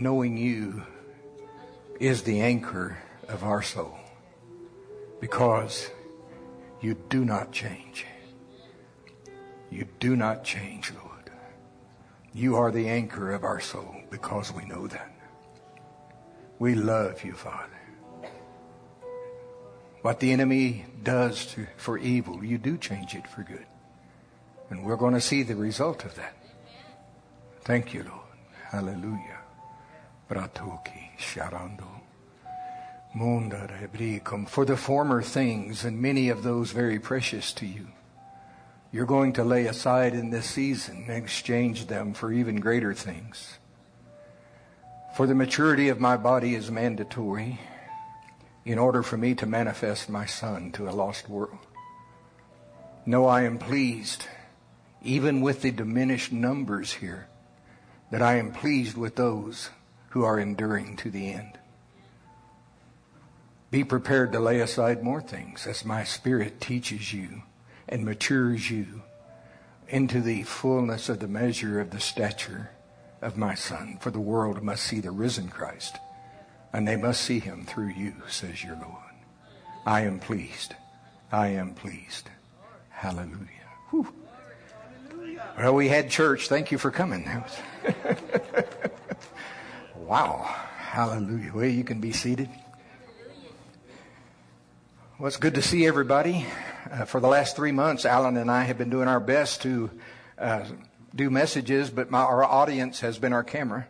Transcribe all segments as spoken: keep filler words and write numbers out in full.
knowing you is the anchor of our soul, because you do not change. You do not change, Lord. You are the anchor of our soul because we know that. We love you, Father. What the enemy does to, for evil, you do change it for good. And we're going to see the result of that. Thank you, Lord. Hallelujah. Bratoki sharando. Munda rebricum. For the former things, and many of those very precious to you, you're going to lay aside in this season and exchange them for even greater things. For the maturity of my body is mandatory in order for me to manifest my Son to a lost world. No, I am pleased, even with the diminished numbers here, that I am pleased with those who are enduring to the end. Be prepared to lay aside more things as my Spirit teaches you and matures you into the fullness of the measure of the stature of my Son. For the world must see the risen Christ, and they must see him through you, says your Lord. I am pleased. I am pleased. Hallelujah. Whew. Well, we had church. Thank you for coming. Wow. Hallelujah. Well, you can be seated. Well, it's good to see everybody. Uh, for the last three months, Alan and I have been doing our best to uh, do messages, but my, our audience has been our camera.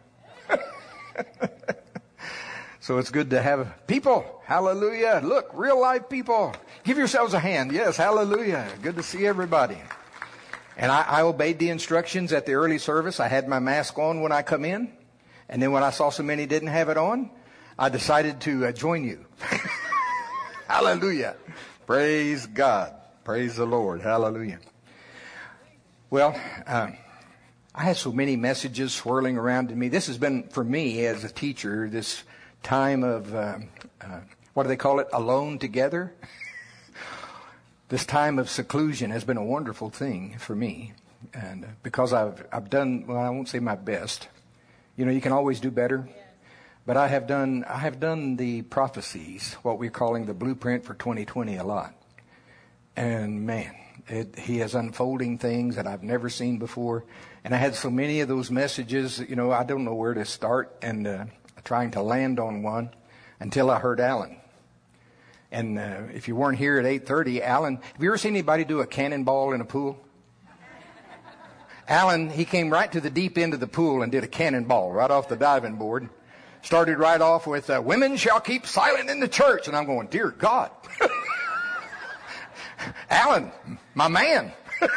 So it's good to have people. Hallelujah. Look, real live people. Give yourselves a hand. Yes, hallelujah. Good to see everybody. And I, I obeyed the instructions at the early service. I had my mask on when I come in. And then when I saw so many didn't have it on, I decided to uh, join you. Hallelujah. Praise God. Praise the Lord. Hallelujah. Well, uh, I had so many messages swirling around in me. This has been, for me as a teacher, this time of, uh, uh, what do they call it? Alone together. This time of seclusion has been a wonderful thing for me. And uh, because I've, I've done, well, I won't say my best. You know, you can always do better. But I have done, I have done the prophecies, what we're calling the blueprint for twenty twenty a lot. And man, it, he is unfolding things that I've never seen before. And I had so many of those messages, you know, I don't know where to start and uh, trying to land on one until I heard Alan. And uh, if you weren't here at eight thirty, Alan, have you ever seen anybody do a cannonball in a pool? Alan, he came right to the deep end of the pool and did a cannonball right off the diving board. Started right off with, uh, women shall keep silent in the church. And I'm going, dear God. Alan, my man.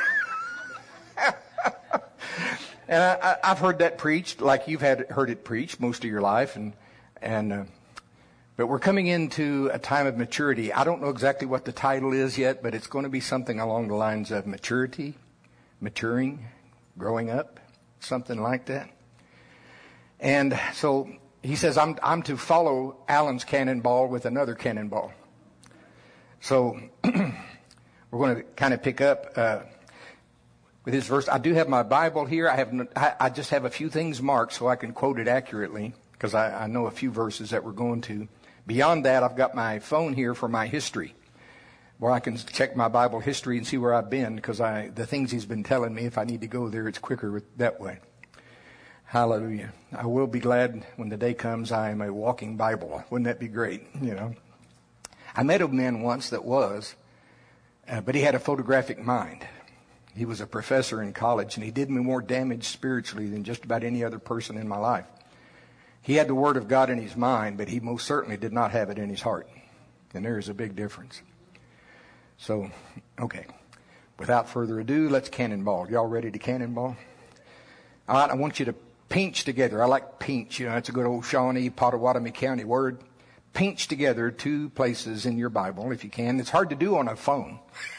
And I, I, I've heard that preached like you've had heard it preached most of your life. And, and, uh, but we're coming into a time of maturity. I don't know exactly what the title is yet, but it's going to be something along the lines of maturity, maturing, growing up, something like that. And so he says, I'm, I'm to follow Alan's cannonball with another cannonball. So we're going to kind of pick up uh, with his verse. I do have my Bible here. I have no, I, I just have a few things marked so I can quote it accurately, because I, I know a few verses that we're going to. Beyond that, I've got my phone here for my history, where I can check my Bible history and see where I've been, because I the things he's been telling me, if I need to go there, it's quicker with, that way. Hallelujah. I will be glad when the day comes I am a walking Bible. Wouldn't that be great? You know, I met a man once that was, uh, but he had a photographic mind. He was a professor in college, and he did me more damage spiritually than just about any other person in my life. He had the Word of God in his mind, but he most certainly did not have it in his heart. And there is a big difference. So, okay. Without further ado, let's cannonball. Y'all ready to cannonball? All right, I want you to pinch together. I like pinch. You know, it's a good old Shawnee, Pottawatomie County word. Pinch together two places in your Bible, if you can. It's hard to do on a phone.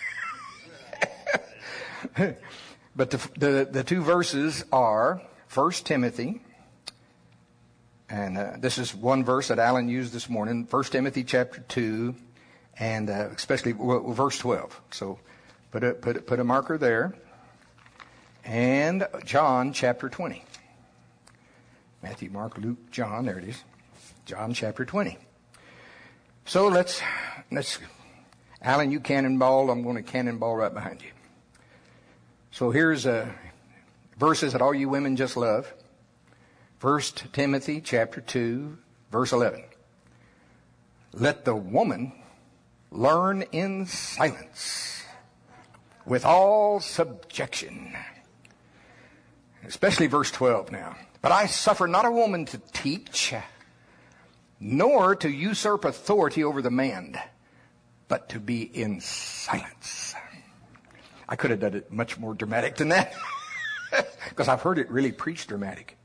But the, the, the two verses are First Timothy, and uh, this is one verse that Alan used this morning, First Timothy chapter two, and uh, especially well, verse twelve. So put a, put a, put a marker there. And John chapter twenty. Matthew, Mark, Luke, John. There it is. John chapter twenty. So let's, let's, Alan, you cannonball. I'm going to cannonball right behind you. So here's uh, verses that all you women just love. First Timothy chapter two, verse eleven. Let the woman learn in silence with all subjection. Especially verse twelve now. But I suffer not a woman to teach, nor to usurp authority over the man, but to be in silence. I could have done it much more dramatic than that, because I've heard it really preached dramatic.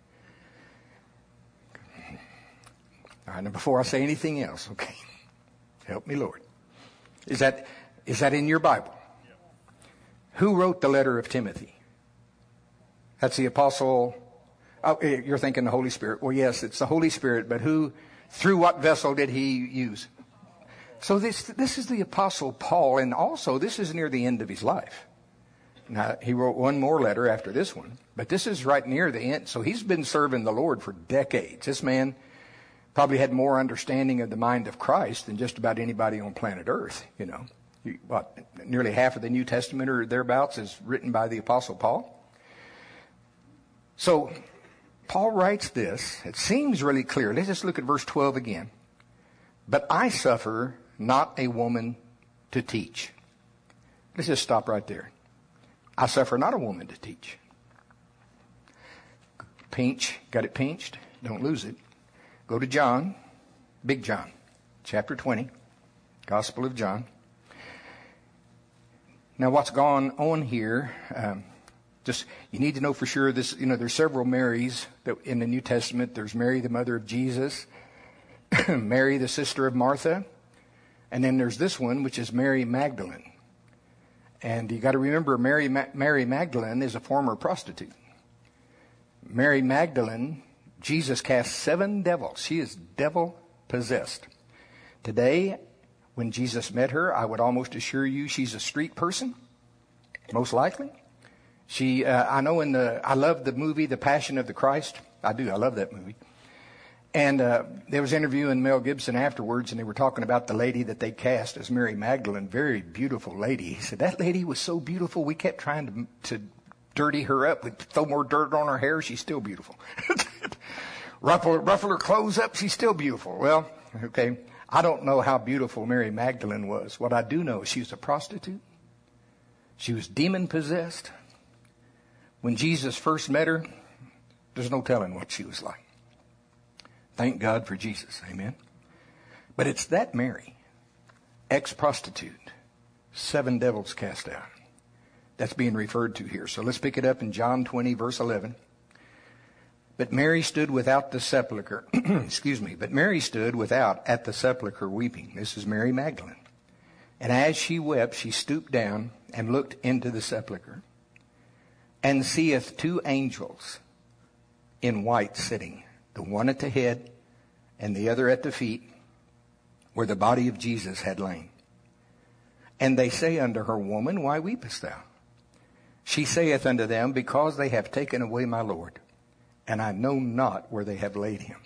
All right, now before I say anything else, okay, help me, Lord. Is that is that in your Bible? Yeah. Who wrote the letter of Timothy? That's the apostle. Oh, you're thinking the Holy Spirit. Well, yes, it's the Holy Spirit, but who, through what vessel did he use? So this this is the apostle Paul, and also this is near the end of his life. Now, he wrote one more letter after this one, but this is right near the end. So he's been serving the Lord for decades. This man probably had more understanding of the mind of Christ than just about anybody on planet Earth, you know. What, nearly half of the New Testament or thereabouts is written by the apostle Paul. So Paul writes this. It seems really clear. Let's just look at verse twelve again. But I suffer not a woman to teach. Let's just stop right there. I suffer not a woman to teach. Pinch. Got it pinched? Don't lose it. Go to John, Big John, chapter twenty, Gospel of John. Now what's gone on here, um, just, you need to know for sure this, you know, there's several Marys that in the New Testament. There's Mary, the mother of Jesus, Mary, the sister of Martha, and then there's this one, which is Mary Magdalene. And you got to remember, Mary, Mary Magdalene is a former prostitute. Mary Magdalene, Jesus cast seven devils. She is devil possessed. Today, when Jesus met her, I would almost assure you she's a street person, most likely. She, uh, I know in the, I love the movie, The Passion of the Christ. I do, I love that movie. And uh, there was interviewing Mel Gibson afterwards, and they were talking about the lady that they cast as Mary Magdalene, very beautiful lady. He said, that lady was so beautiful, we kept trying to, to dirty her up. We'd throw more dirt on her hair, she's still beautiful. ruffle, ruffle her clothes up, she's still beautiful. Well, okay, I don't know how beautiful Mary Magdalene was. What I do know is she was a prostitute. She was demon-possessed. When Jesus first met her, there's no telling what she was like. Thank God for Jesus. Amen. But it's that Mary, ex-prostitute, seven devils cast out, that's being referred to here. So let's pick it up in John twenty, verse eleven. But Mary stood without the sepulchre. Excuse me. But Mary stood without at the sepulchre weeping. This is Mary Magdalene. And as she wept, she stooped down and looked into the sepulchre, and seeth two angels in white sitting, the one at the head and the other at the feet, where the body of Jesus had lain. And they say unto her, Woman, why weepest thou? She saith unto them, Because they have taken away my Lord, and I know not where they have laid him.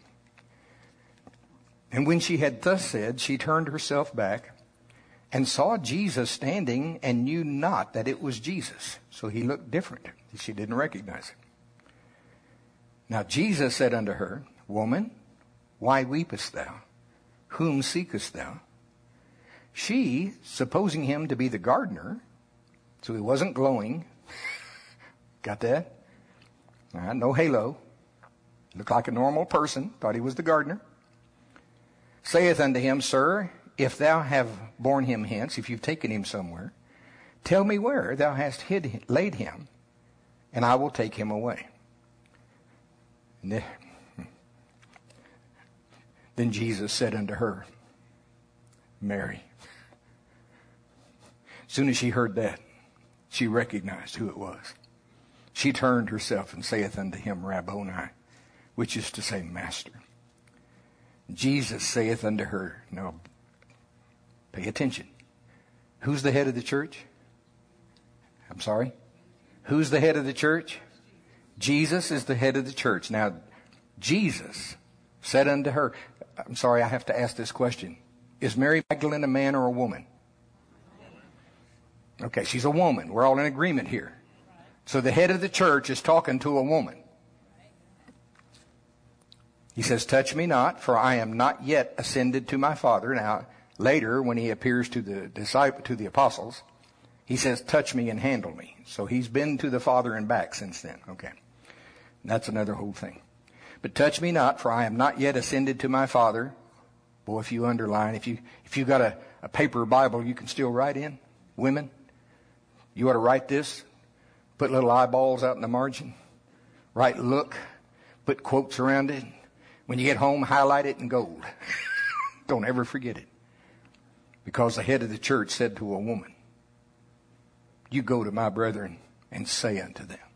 And when she had thus said, she turned herself back and saw Jesus standing, and knew not that it was Jesus. So he looked different. She didn't recognize him. Now Jesus said unto her, Woman, why weepest thou? Whom seekest thou? She, supposing him to be the gardener, so he wasn't glowing. Got that? All right, no halo. Looked like a normal person. Thought he was the gardener. Saith unto him, Sir, if thou have borne him hence, if you've taken him somewhere, tell me where thou hast hid, laid him, and I will take him away. Then Jesus said unto her, Mary. As soon as she heard that, she recognized who it was. She turned herself and saith unto him, Rabboni, which is to say, Master. Jesus saith unto her, now pay attention. Who's the head of the church? I'm sorry? Who's the head of the church? Jesus is the head of the church. Now, Jesus said unto her, I'm sorry, I have to ask this question. Is Mary Magdalene a man or a woman? Okay, she's a woman. We're all in agreement here. So the head of the church is talking to a woman. He says, touch me not, for I am not yet ascended to my Father. Now, later, when he appears to the disciple, to the apostles, he says, touch me and handle me. So he's been to the Father and back since then. Okay. That's another whole thing. But touch me not, for I am not yet ascended to my Father. Boy, if you underline, if you if you got a, a paper Bible you can still write in, women, you ought to write this. Put little eyeballs out in the margin. Write look. Put quotes around it. When you get home, highlight it in gold. Don't ever forget it. Because the head of the church said to a woman, you go to my brethren and say unto them.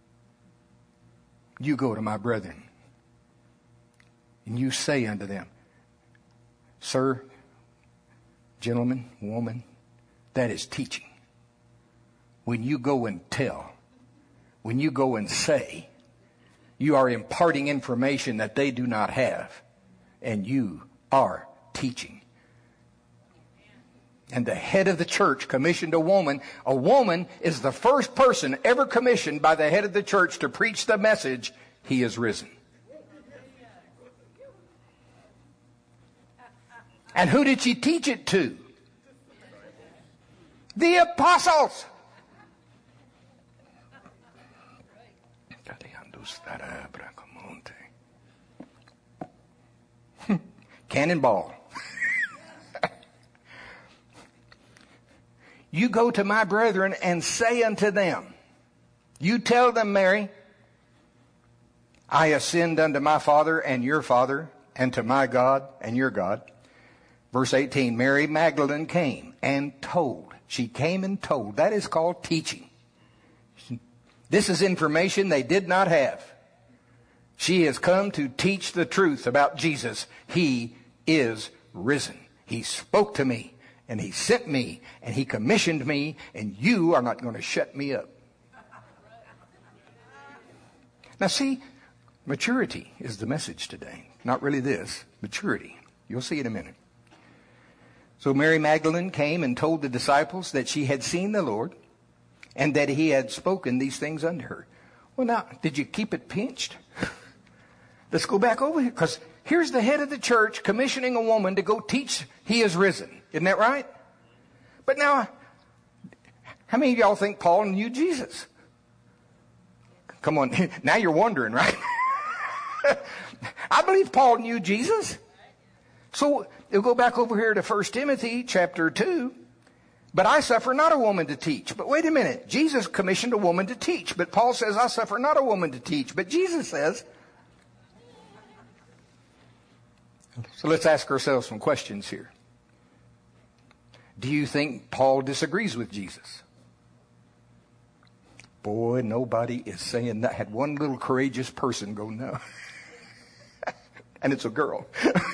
You go to my brethren and you say unto them, sir, gentleman, woman, that is teaching. When you go and tell, when you go and say, you are imparting information that they do not have, and you are teaching. And the head of the church commissioned a woman. A woman is the first person ever commissioned by the head of the church to preach the message, he is risen. And who did she teach it to? The apostles. Cannonball. You go to my brethren and say unto them, you tell them, Mary, I ascend unto my Father and your Father, and to my God and your God. Verse eighteen, Mary Magdalene came and told. She came and told. That is called teaching. This is information they did not have. She has come to teach the truth about Jesus. He is risen. He spoke to me, and he sent me, and he commissioned me, and you are not going to shut me up. Now see, maturity is the message today. Not really this. Maturity. You'll see in a minute. So Mary Magdalene came and told the disciples that she had seen the Lord and that he had spoken these things unto her. Well, now, did you keep it pinched? Let's go back over here, because here's the head of the church commissioning a woman to go teach he is risen. Isn't that right? But now, how many of y'all think Paul knew Jesus? Come on, now you're wondering, right? I believe Paul knew Jesus. So you'll go back over here to First Timothy chapter two. But I suffer not a woman to teach. But wait a minute. Jesus commissioned a woman to teach. But Paul says, I suffer not a woman to teach. But Jesus says. So let's ask ourselves some questions here. Do you think Paul disagrees with Jesus? Boy, nobody is saying that. Had one little courageous person go, no. And it's a girl.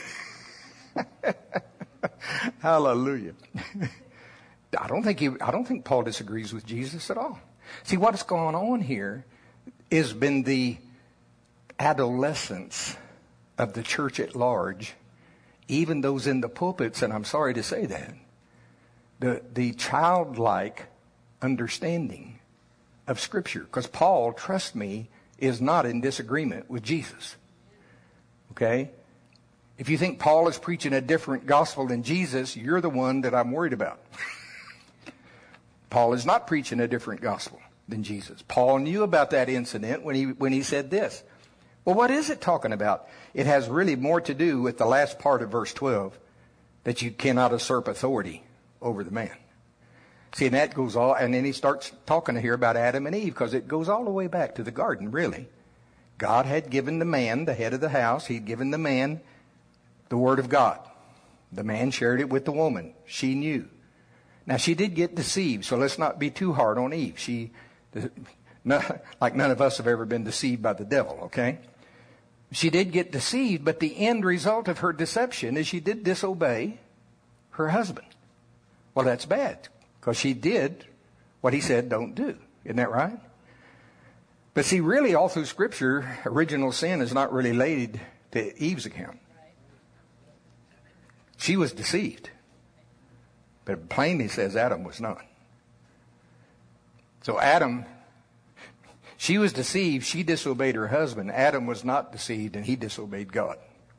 Hallelujah. I don't think he, I don't think Paul disagrees with Jesus at all. See, what's going on here has been the adolescence of the church at large, even those in the pulpits, and I'm sorry to say that, the, the childlike understanding of Scripture. Because Paul, trust me, is not in disagreement with Jesus. Okay? If you think Paul is preaching a different gospel than Jesus, you're the one that I'm worried about. Paul is not preaching a different gospel than Jesus. Paul knew about that incident when he when he said this. Well, what is it talking about? It has really more to do with the last part of verse twelve, that you cannot usurp authority over the man. See, and that goes all, and then he starts talking here about Adam and Eve, because it goes all the way back to the garden, really. God had given the man, the head of the house, he'd given the man the word of God. The man shared it with the woman. She knew. Now, she did get deceived, so let's not be too hard on Eve. She, like none of us have ever been deceived by the devil, okay? She did get deceived, but the end result of her deception is she did disobey her husband. Well, that's bad, because she did what he said don't do. Isn't that right? But see, really all through Scripture, original sin is not really laid to Eve's account. She was deceived. But it plainly says Adam was not. So Adam, she was deceived. She disobeyed her husband. Adam was not deceived, and he disobeyed God.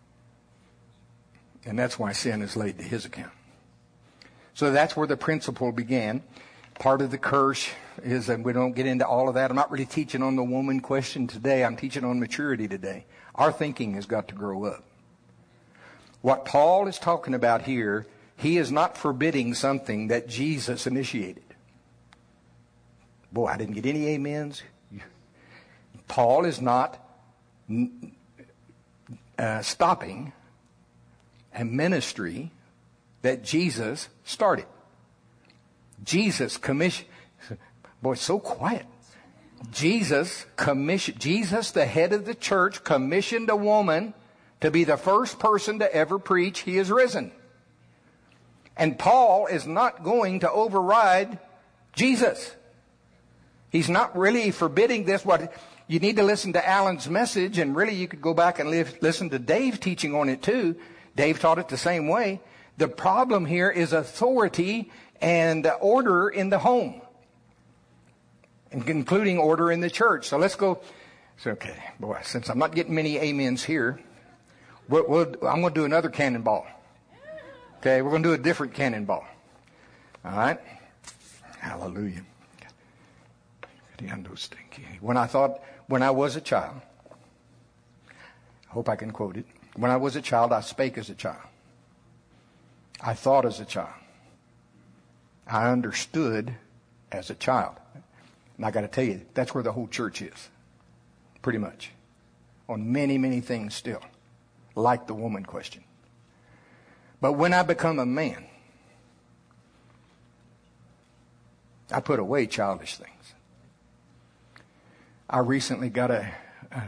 And that's why sin is laid to his account. So that's where the principle began. Part of the curse is, and we don't get into all of that. I'm not really teaching on the woman question today. I'm teaching on maturity today. Our thinking has got to grow up. What Paul is talking about here, he is not forbidding something that Jesus initiated. Boy, I didn't get any amens. Paul is not uh, stopping a ministry that Jesus started. Jesus commissioned. Boy, it's so quiet. Jesus commissioned. Jesus, the head of the church, commissioned a woman to be the first person to ever preach He is risen. And Paul is not going to override Jesus. He's not really forbidding this. What you need to listen to Alan's message, and really you could go back and live, listen to Dave teaching on it too. Dave taught it the same way. The problem here is authority and order in the home, including order in the church. So let's go. So, okay, boy, since I'm not getting many amens here, we'll, we'll, I'm going to do another cannonball. Okay, we're going to do a different cannonball. All right? Hallelujah. When I thought, when I was a child, I hope I can quote it. When I was a child, I spake as a child. I thought as a child. I understood as a child. And I got to tell you, that's where the whole church is. Pretty much. On many, many things still. Like the woman question. But when I become a man, I put away childish things. I recently got a uh,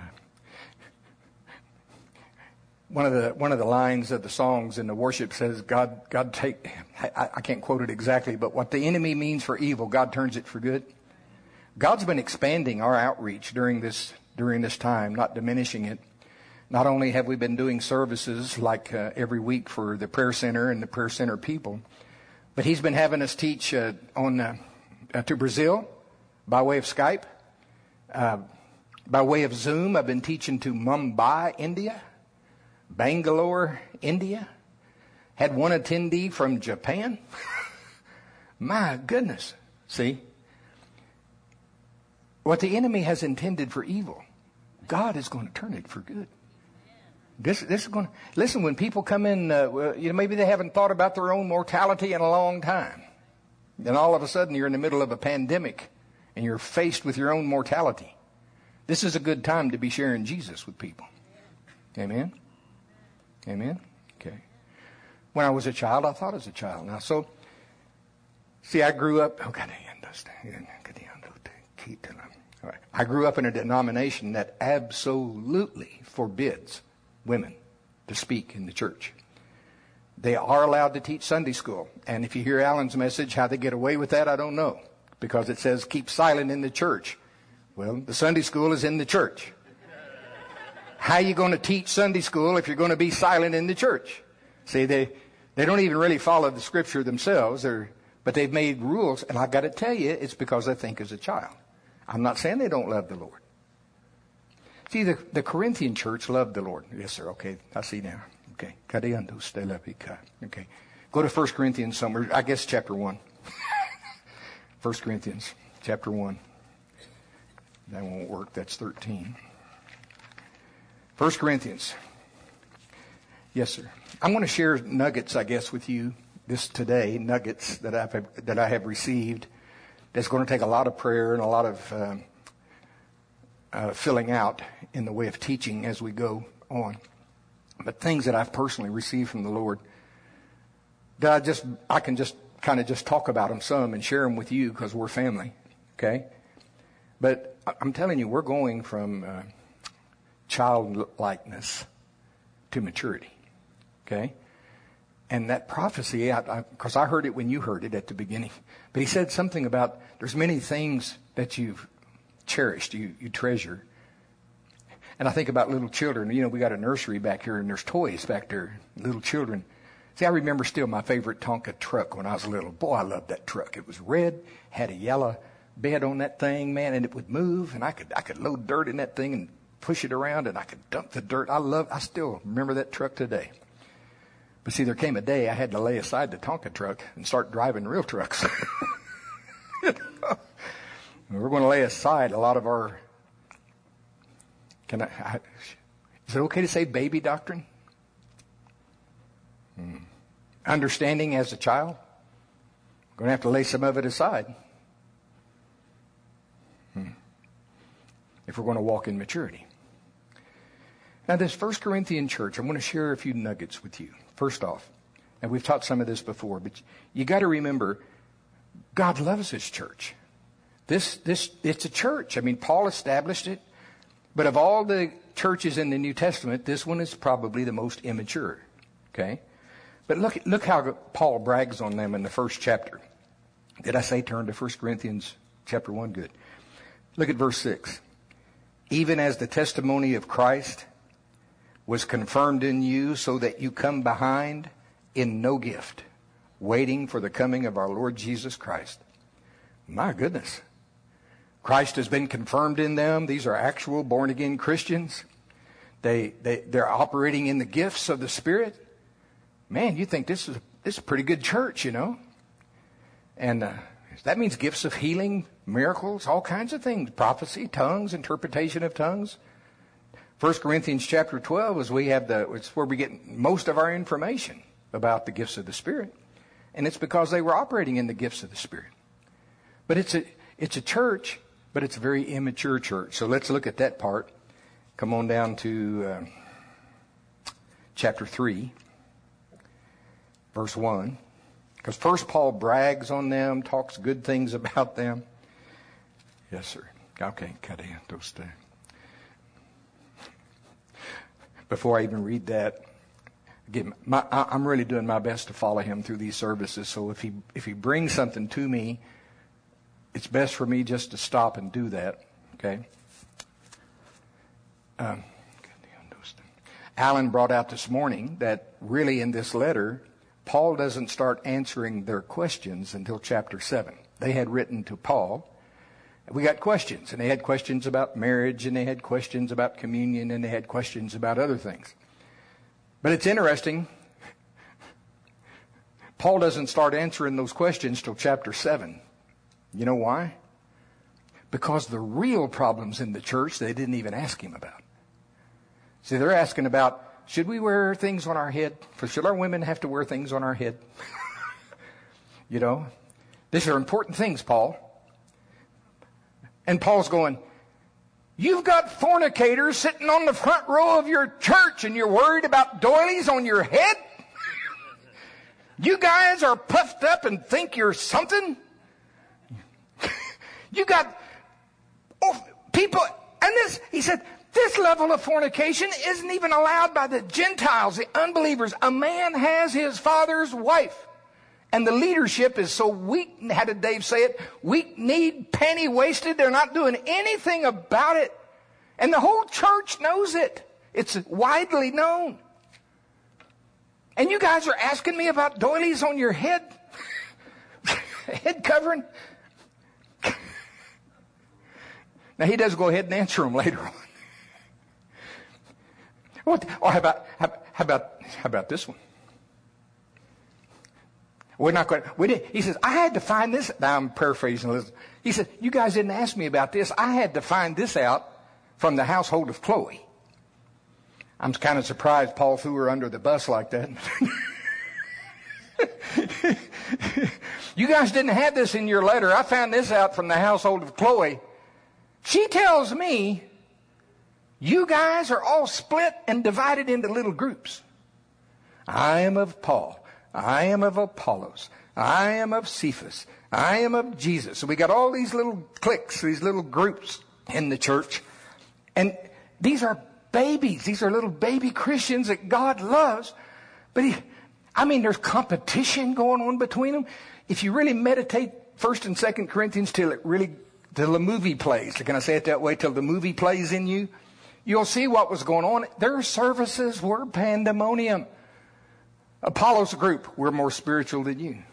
one of the one of the lines of the songs in the worship says, "God, God take." I, I can't quote it exactly, but what the enemy means for evil, God turns it for good. God's been expanding our outreach during this during this time, not diminishing it. Not only have we been doing services like uh, every week for the prayer center and the prayer center people, but He's been having us teach uh, on uh, uh, to Brazil by way of Skype. Uh, by way of Zoom, I've been teaching to Mumbai, India, Bangalore, India. Had one attendee from Japan. My goodness. See? What the enemy has intended for evil, God is going to turn it for good. This, this is going to, listen, when people come in, uh, you know, maybe they haven't thought about their own mortality in a long time. Then all of a sudden you're in the middle of a pandemic. And you're faced with your own mortality. This is a good time to be sharing Jesus with people. Amen? Amen? Okay. When I was a child, I thought as a child. Now, so, see, I grew up, oh, God, I understand. All right. I grew up in a denomination that absolutely forbids women to speak in the church. They are allowed to teach Sunday school. And if you hear Alan's message, how they get away with that, I don't know. Because it says, keep silent in the church. Well, the Sunday school is in the church. How are you going to teach Sunday school if you're going to be silent in the church? See, they, they don't even really follow the Scripture themselves, They're, but they've made rules. And I've got to tell you, it's because they think as a child. I'm not saying they don't love the Lord. See, the, the Corinthian church loved the Lord. Yes, sir. Okay, I see now. Okay. Okay. Go to First Corinthians somewhere, I guess chapter one. First Corinthians chapter one. That won't work. That's thirteen. First Corinthians. Yes, sir. I'm going to share nuggets, I guess, with you this today. Nuggets that I've that I have received. That's going to take a lot of prayer and a lot of uh, uh, filling out in the way of teaching as we go on. But things that I've personally received from the Lord. That I just I can just. kind of just talk about them some and share them with you because we're family, okay? But I'm telling you, we're going from uh, childlikeness to maturity, okay? And that prophecy, because I, I, I heard it when you heard it at the beginning, but he said something about there's many things that you've cherished, you, you treasure. And I think about little children. You know, we got a nursery back here, and there's toys back there, little children. See, I remember still my favorite Tonka truck when I was little. Boy, I loved that truck. It was red, had a yellow bed on that thing, man, and it would move, and I could I could load dirt in that thing and push it around, and I could dump the dirt. I love. I still remember that truck today. But see, there came a day I had to lay aside the Tonka truck and start driving real trucks. You know? We're going to lay aside a lot of our. Can I, I? Is it okay to say baby doctrine? Hmm. Understanding as a child. We're going to have to lay some of it aside. Hmm. If we're going to walk in maturity. Now, this First Corinthian church, I'm going to share a few nuggets with you. First off, and we've taught some of this before, but you got to remember, God loves His church. This, this, it's a church. I mean, Paul established it, but of all the churches in the New Testament, this one is probably the most immature. Okay, but look, look how Paul brags on them in the first chapter. Did I say turn to First Corinthians chapter one? Good. Look at verse six. Even as the testimony of Christ was confirmed in you, so that you come behind in no gift, waiting for the coming of our Lord Jesus Christ. My goodness. Christ has been confirmed in them. These are actual born-again Christians. They, they, they're operating in the gifts of the Spirit. Man, you think this is, this is a pretty good church, you know. And uh, that means gifts of healing, miracles, all kinds of things. Prophecy, tongues, interpretation of tongues. First Corinthians chapter twelve is we have the, it's where we get most of our information about the gifts of the Spirit. And it's because they were operating in the gifts of the Spirit. But it's a, it's a church, but it's a very immature church. So let's look at that part. Come on down to uh, chapter three, verse one. Because first Paul brags on them, talks good things about them. Yes, sir. Okay, cut in those things. Before I even read that, again, my, I, I'm really doing my best to follow him through these services. So if he if he brings something to me, it's best for me just to stop and do that. Okay. Um, Alan brought out this morning that really in this letter, Paul doesn't start answering their questions until chapter seven. They had written to Paul. We got questions, and they had questions about marriage, and they had questions about communion, and they had questions about other things. But it's interesting. Paul doesn't start answering those questions till chapter seven. You know why? Because the real problems in the church, they didn't even ask him about. See, they're asking about, should we wear things on our head? Should our women have to wear things on our head? You know, these are important things, Paul. And Paul's going, you've got fornicators sitting on the front row of your church and you're worried about doilies on your head? You guys are puffed up and think you're something? You got oh, people, and this, he said, this level of fornication isn't even allowed by the Gentiles, the unbelievers. A man has his father's wife. And the leadership is so weak, how did Dave say it? Weak-kneed, penny-wasted. They're not doing anything about it. And the whole church knows it. It's widely known. And you guys are asking me about doilies on your head? Head covering? Now, he does go ahead and answer them later on. What? Or how about, how, how about, how about this one? We're not going to, we did, he says, I had to find this. Now I'm paraphrasing a little. He said, you guys didn't ask me about this. I had to find this out from the household of Chloe. I'm kind of surprised Paul threw her under the bus like that. You guys didn't have this in your letter. I found this out from the household of Chloe. She tells me you guys are all split and divided into little groups. I am of Paul. I am of Apollos. I am of Cephas. I am of Jesus. So we got all these little cliques, these little groups in the church. And these are babies. These are little baby Christians that God loves. But he, I mean, there's competition going on between them. If you really meditate First and Second Corinthians till it really till the movie plays. Can I say it that way? Till the movie plays in you. You'll see what was going on. Their services were pandemonium. Apollos' group, we're more spiritual than you.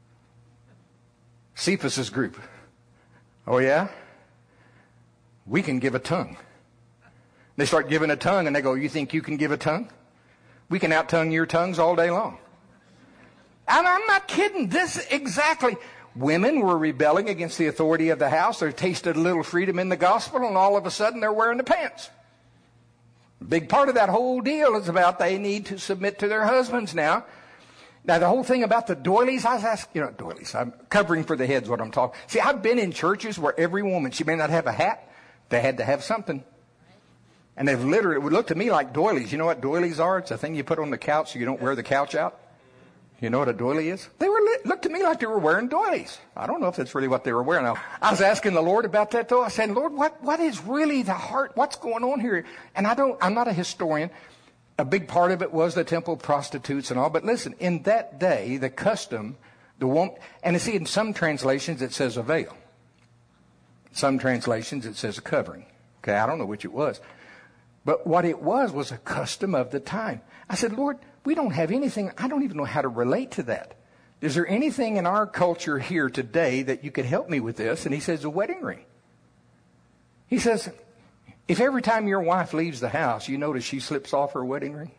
Cephas's group, oh yeah? We can give a tongue. They start giving a tongue and they go, you think you can give a tongue? We can out-tongue your tongues all day long. And I'm not kidding. This exactly. Women were rebelling against the authority of the house. They tasted a little freedom in the gospel, and all of a sudden they're wearing the pants. A big part of that whole deal is about they need to submit to their husbands now. Now, the whole thing about the doilies, I was asking, you know, doilies, I'm covering for the heads what I'm talking. See, I've been in churches where every woman, she may not have a hat, they had to have something. And they've literally, it would look to me like doilies. You know what doilies are? It's a thing you put on the couch so you don't wear the couch out. You know what a doily is? They were looked to me like they were wearing doilies. I don't know if that's really what they were wearing. Now, I was asking the Lord about that though. I said, Lord, what, what is really the heart? What's going on here? And I don't, I'm not a historian. A big part of it was the temple prostitutes and all. But listen, in that day, the custom, the woman, and you see in some translations it says a veil. Some translations it says a covering. Okay, I don't know which it was. But what it was was a custom of the time. I said, Lord, we don't have anything. I don't even know how to relate to that. Is there anything in our culture here today that you could help me with this? And he says, a wedding ring. He says, if every time your wife leaves the house, you notice she slips off her wedding ring.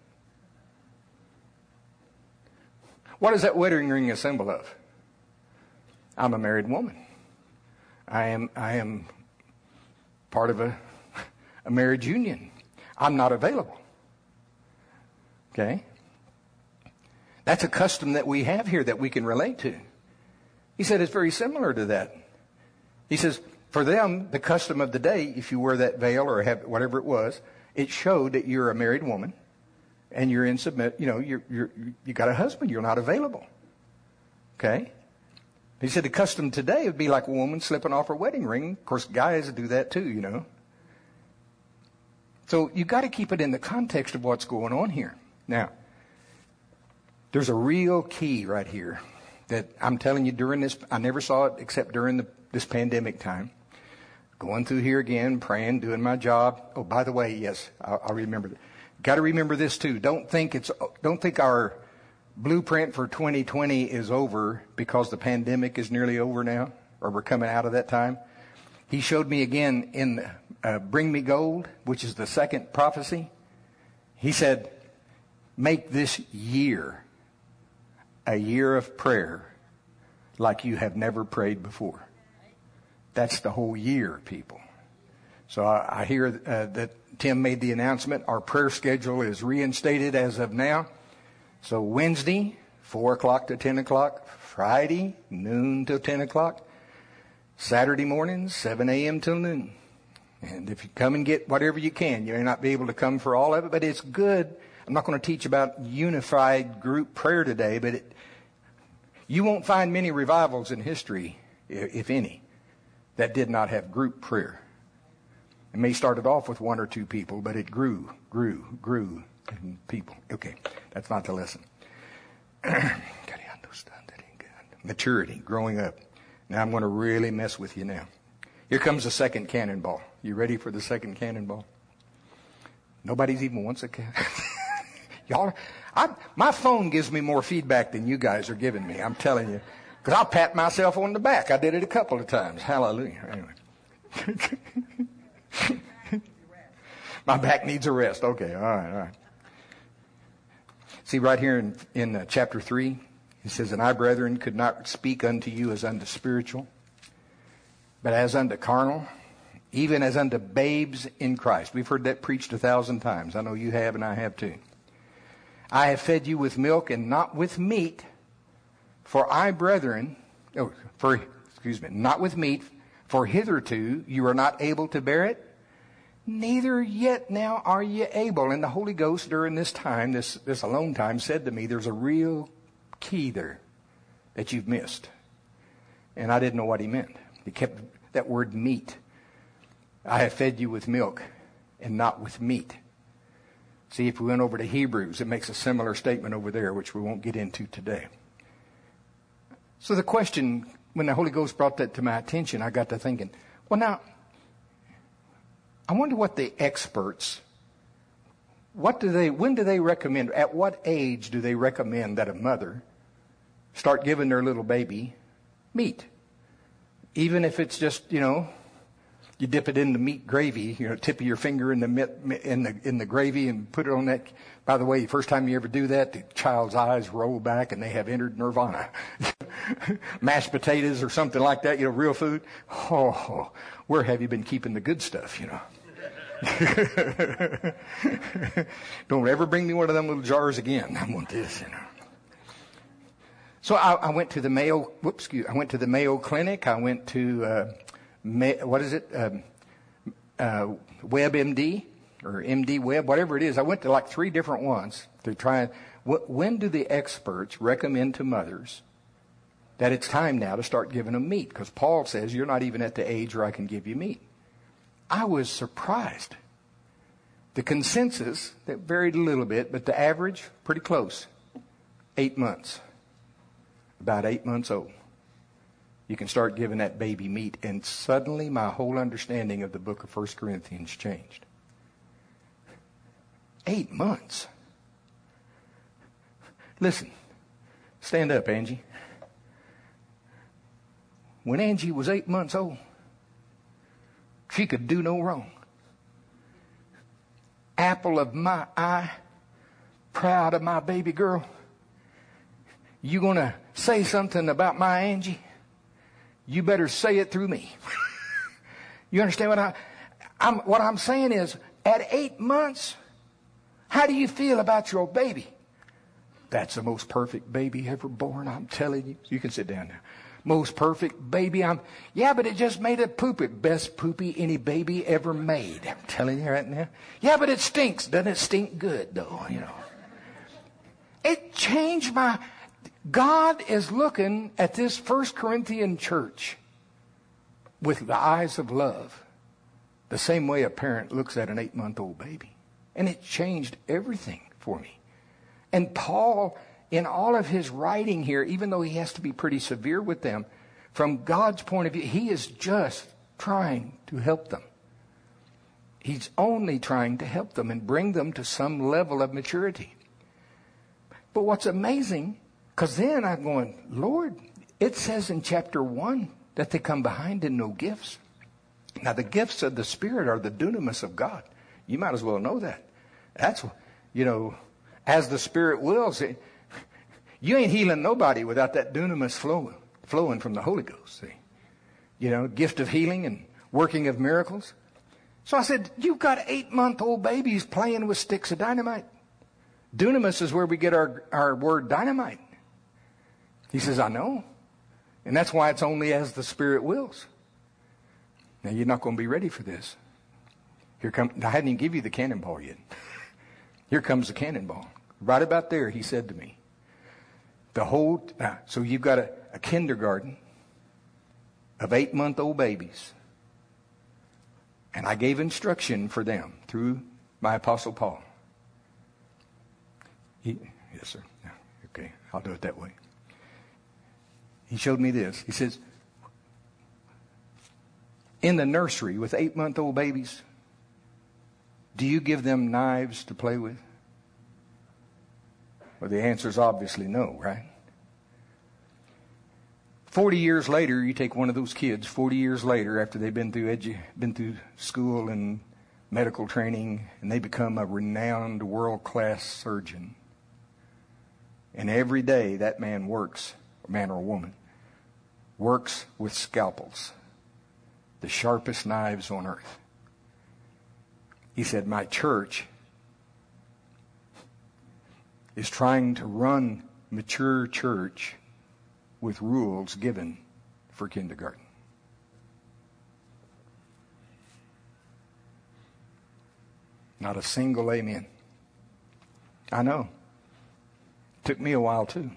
What is that wedding ring a symbol of? I'm a married woman. I am, I am part of a, a marriage union. I'm not available. Okay? That's a custom that we have here that we can relate to. He said it's very similar to that. He says, for them, the custom of the day, if you wear that veil or have whatever it was, it showed that you're a married woman and you're in submit, you know, you're, you're, you got a husband, you're not available. Okay? He said the custom today would be like a woman slipping off her wedding ring. Of course, guys do that too, you know. So you got to keep it in the context of what's going on here. Now, there's a real key right here that I'm telling you during this, I never saw it except during the, this pandemic time. Going through here again, praying, doing my job. Oh, by the way, yes, I'll, I'll remember that. Got to remember this too. Don't think it's, don't think our blueprint for twenty twenty is over because the pandemic is nearly over now, or we're coming out of that time. He showed me again in uh, Bring Me Gold, which is the second prophecy. He said, make this year a year of prayer like you have never prayed before. That's the whole year, people. So I, I hear uh, that Tim made the announcement. Our prayer schedule is reinstated as of now. So Wednesday, four o'clock to ten o'clock. Friday, noon till ten o'clock. Saturday morning, seven a.m. till noon. And if you come and get whatever you can, you may not be able to come for all of it, but it's good. I'm not going to teach about unified group prayer today, but it, you won't find many revivals in history, if any, that did not have group prayer. It may started off with one or two people, but it grew, grew, grew in people. Okay, that's not the lesson. Maturity, growing up. Now I'm going to really mess with you now. Here comes the second cannonball. You ready for the second cannonball? Nobody's even wants a can. Y'all, I, my phone gives me more feedback than you guys are giving me. I'm telling you. Because I'll pat myself on the back. I did it a couple of times. Hallelujah. Anyway. My back needs a rest. Okay. All right. All right. See right here in, in uh, chapter three, he says, and I, brethren, could not speak unto you as unto spiritual, but as unto carnal, even as unto babes in Christ. We've heard that preached a thousand times. I know you have and I have too. I have fed you with milk and not with meat, for I, brethren, oh, for, excuse me, not with meat, for hitherto you are not able to bear it, neither yet now are ye able. And the Holy Ghost during this time, this, this alone time, said to me, there's a real key there that you've missed. And I didn't know what he meant. He kept that word meat. I have fed you with milk and not with meat. See, if we went over to Hebrews, it makes a similar statement over there, which we won't get into today. So the question, when the Holy Ghost brought that to my attention, I got to thinking, Well, now, I wonder what the experts, what do they, when do they recommend, at what age do they recommend that a mother start giving their little baby meat? Even if it's just, you know, you dip it in the meat gravy, you know, tip of your finger in the in the in the gravy and put it on that. By the way, the first time you ever do that, the child's eyes roll back and they have entered nirvana. Mashed potatoes or something like that, you know, real food. Oh, where have you been keeping the good stuff, you know? Don't ever bring me one of them little jars again. I want this, you know. So I, I went to the Mayo. Whoops, excuse, I went to the Mayo Clinic. I went to uh, May, what is it? Um, uh, WebMD or M D Web, whatever it is. I went to like three different ones to try and. Wh- when do the experts recommend to mothers that it's time now to start giving them meat? Because Paul says you're not even at the age where I can give you meat. I was surprised. The consensus, that varied a little bit, but the average, pretty close. Eight months. About eight months old. You can start giving that baby meat. And suddenly my whole understanding of the book of First Corinthians changed. Eight months. Listen. Stand up, Angie. When Angie was eight months old, she could do no wrong. Apple of my eye, proud of my baby girl. You going to say something about my Angie? You better say it through me. You understand what I, I'm, what I'm saying is, at eight months, how do you feel about your baby? That's the most perfect baby ever born, I'm telling you. You can sit down now. Most perfect baby. I'm, yeah, but it just made a poopy. Best poopy any baby ever made. I'm telling you right now. Yeah, but it stinks. Doesn't it stink good, though? You know. It changed my... God is looking at this First Corinthian church with the eyes of love, the same way a parent looks at an eight-month-old baby. And it changed everything for me. And Paul, in all of his writing here, even though he has to be pretty severe with them, from God's point of view, he is just trying to help them. He's only trying to help them and bring them to some level of maturity. But what's amazing, because then I'm going, Lord, it says in chapter one that they come behind in no gifts. Now, the gifts of the Spirit are the dunamis of God. You might as well know that. That's, you know, as the Spirit wills. It, you ain't healing nobody without that dunamis flowing, flowing from the Holy Ghost, see. You know, gift of healing and working of miracles. So I said, you've got eight-month-old babies playing with sticks of dynamite. Dunamis is where we get our, our word dynamite. He says, I know. And that's why it's only as the Spirit wills. Now, you're not going to be ready for this. Here come, I hadn't even give you the cannonball yet. Here comes the cannonball. Right about there, he said to me. The whole, uh, so you've got a, a kindergarten of eight-month-old babies. And I gave instruction for them through my Apostle Paul. He, yes, sir. Okay, I'll do it that way. He showed me this. He says, in the nursery with eight-month-old babies, do you give them knives to play with? Well, the answer is obviously no, right? Forty years later, you take one of those kids, forty years later, after they've been through edu- been through school and medical training, and they become a renowned world-class surgeon. And every day that man works, a man or a woman, works with scalpels, the sharpest knives on earth. He said, my church is trying to run mature church with rules given for kindergarten. Not a single amen. I know. Took me a while too.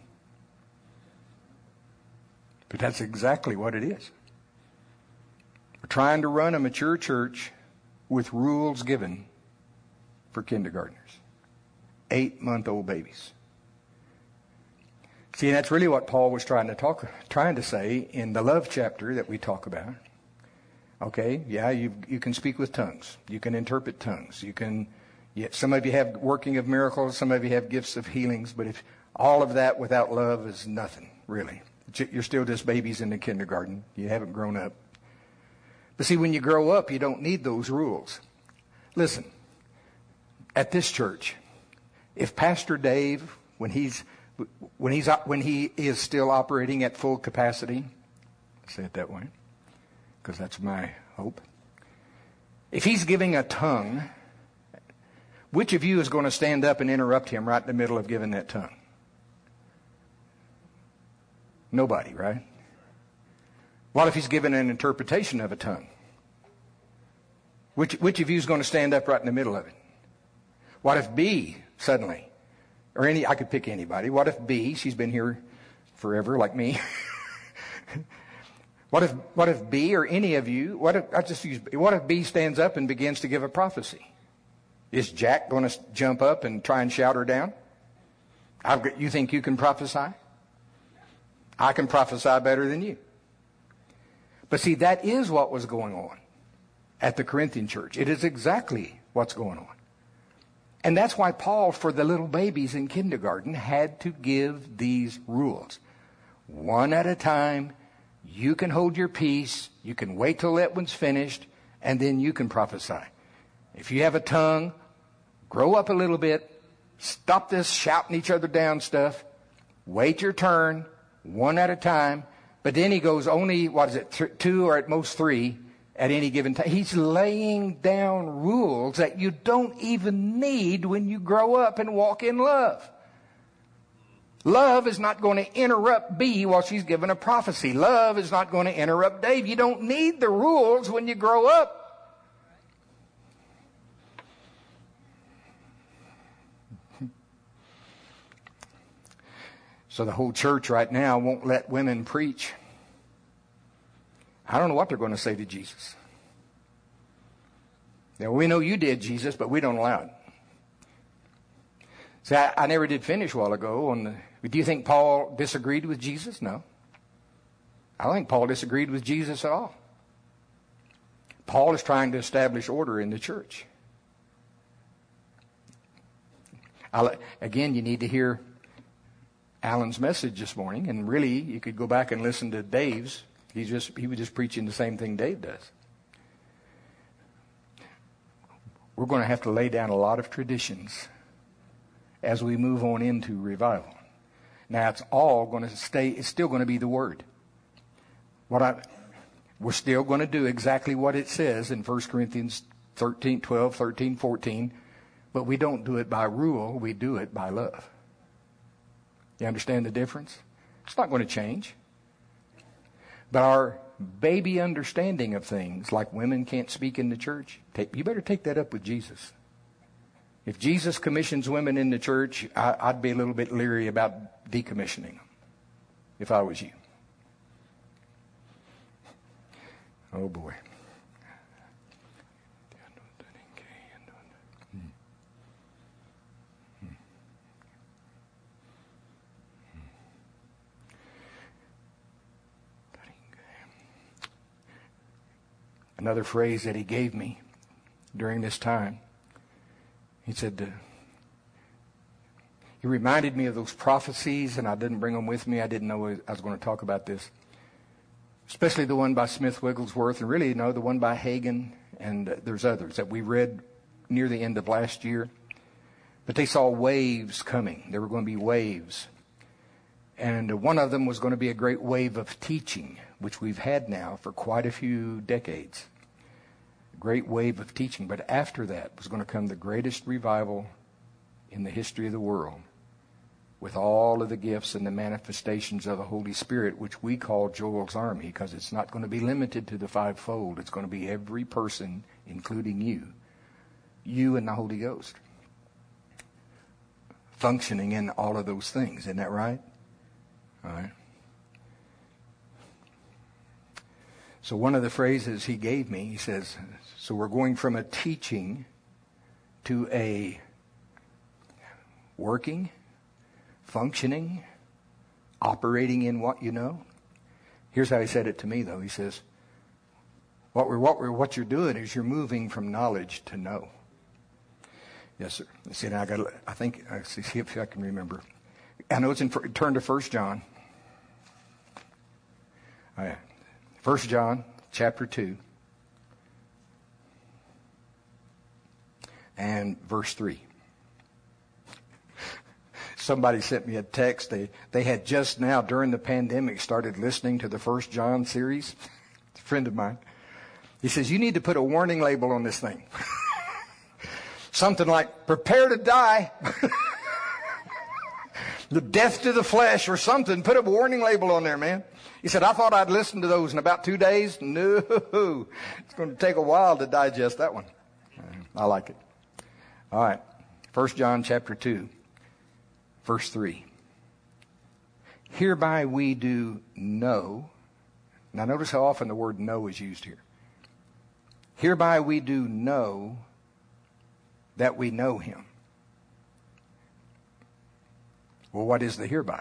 But that's exactly what it is. We're trying to run a mature church with rules given for kindergartners. Eight-month-old babies. See, and that's really what Paul was trying to talk, trying to say in the love chapter that we talk about. Okay, yeah, you you can speak with tongues. You can interpret tongues. You can, yeah, some of you have working of miracles. Some of you have gifts of healings. But if all of that without love is nothing, really. You're still just babies in the kindergarten. You haven't grown up. But see, when you grow up, you don't need those rules. Listen, at this church, if Pastor Dave, when he's when he's when he is still operating at full capacity, say it that way, because that's my hope. If he's giving a tongue, which of you is going to stand up and interrupt him right in the middle of giving that tongue? Nobody, right? What if he's given an interpretation of a tongue? Which which of you is going to stand up right in the middle of it? What if B suddenly, or any, I could pick anybody. What if B, she's been here forever like me. What if what if B or any of you, what if, I just use, what if B stands up and begins to give a prophecy? Is Jack going to jump up and try and shout her down? I've got, you think you can prophesy? I can prophesy better than you. But see, that is what was going on at the Corinthian church. It is exactly what's going on. And that's why Paul, for the little babies in kindergarten, had to give these rules. One at a time, you can hold your peace, you can wait till that one's finished, and then you can prophesy. If you have a tongue, grow up a little bit, stop this shouting each other down stuff, wait your turn, one at a time, but then he goes only, what is it, th- two or at most three at any given time. He's laying down rules that you don't even need when you grow up and walk in love. Love is not going to interrupt B while she's giving a prophecy. Love is not going to interrupt Dave. You don't need the rules when you grow up. So the whole church right now won't let women preach. I don't know what they're going to say to Jesus. Now, we know you did, Jesus, but we don't allow it. See, I, I never did finish a while ago on the... Do you think Paul disagreed with Jesus? No. I don't think Paul disagreed with Jesus at all. Paul is trying to establish order in the church. I'll, again, you need to hear Alan's message this morning, and really, you could go back and listen to Dave's. He's just he was just preaching the same thing Dave does. We're going to have to lay down a lot of traditions as we move on into revival. Now, it's all going to stay, it's still going to be the Word. What I, we're still going to do exactly what it says in First Corinthians thirteen, twelve, thirteen, fourteen, but we don't do it by rule, we do it by love. You understand the difference? It's not going to change. But our baby understanding of things, like women can't speak in the church, take, you better take that up with Jesus. If Jesus commissions women in the church, I, I'd be a little bit leery about decommissioning them, if I was you. Oh, boy. Another phrase that he gave me during this time, he said, uh, he reminded me of those prophecies, and I didn't bring them with me. I didn't know I was going to talk about this. Especially the one by Smith Wigglesworth, and really, you know, the one by Hagin, and uh, there's others that we read near the end of last year. But they saw waves coming. There were going to be waves. And uh, one of them was going to be a great wave of teaching, which we've had now for quite a few decades. A great wave of teaching. But after that was going to come the greatest revival in the history of the world, with all of the gifts and the manifestations of the Holy Spirit, which we call Joel's Army, because it's not going to be limited to the fivefold. It's going to be every person, including you, you and the Holy Ghost, functioning in all of those things. Isn't that right? All right. So one of the phrases he gave me, he says, so we're going from a teaching to a working, functioning, operating in what you know. Here's how he said it to me, though. He says, What we're, what we're, what you're doing is you're moving from knowledge to know. Yes, sir. See, now I got. I think. I see, see if I can remember. I know it's in. Turn to First John. All right. First John, chapter two, and verse three. Somebody sent me a text. They they had just now during the pandemic started listening to the First John series. It's a friend of mine. He says, you need to put a warning label on this thing. Something like, prepare to die. The death to the flesh or something. Put a warning label on there, man. He said, I thought I'd listen to those in about two days. No. It's going to take a while to digest that one. I like it. All right. First John chapter two, verse three. Hereby we do know. Now notice how often the word know is used here. Hereby we do know that we know him. Well, what is the hereby?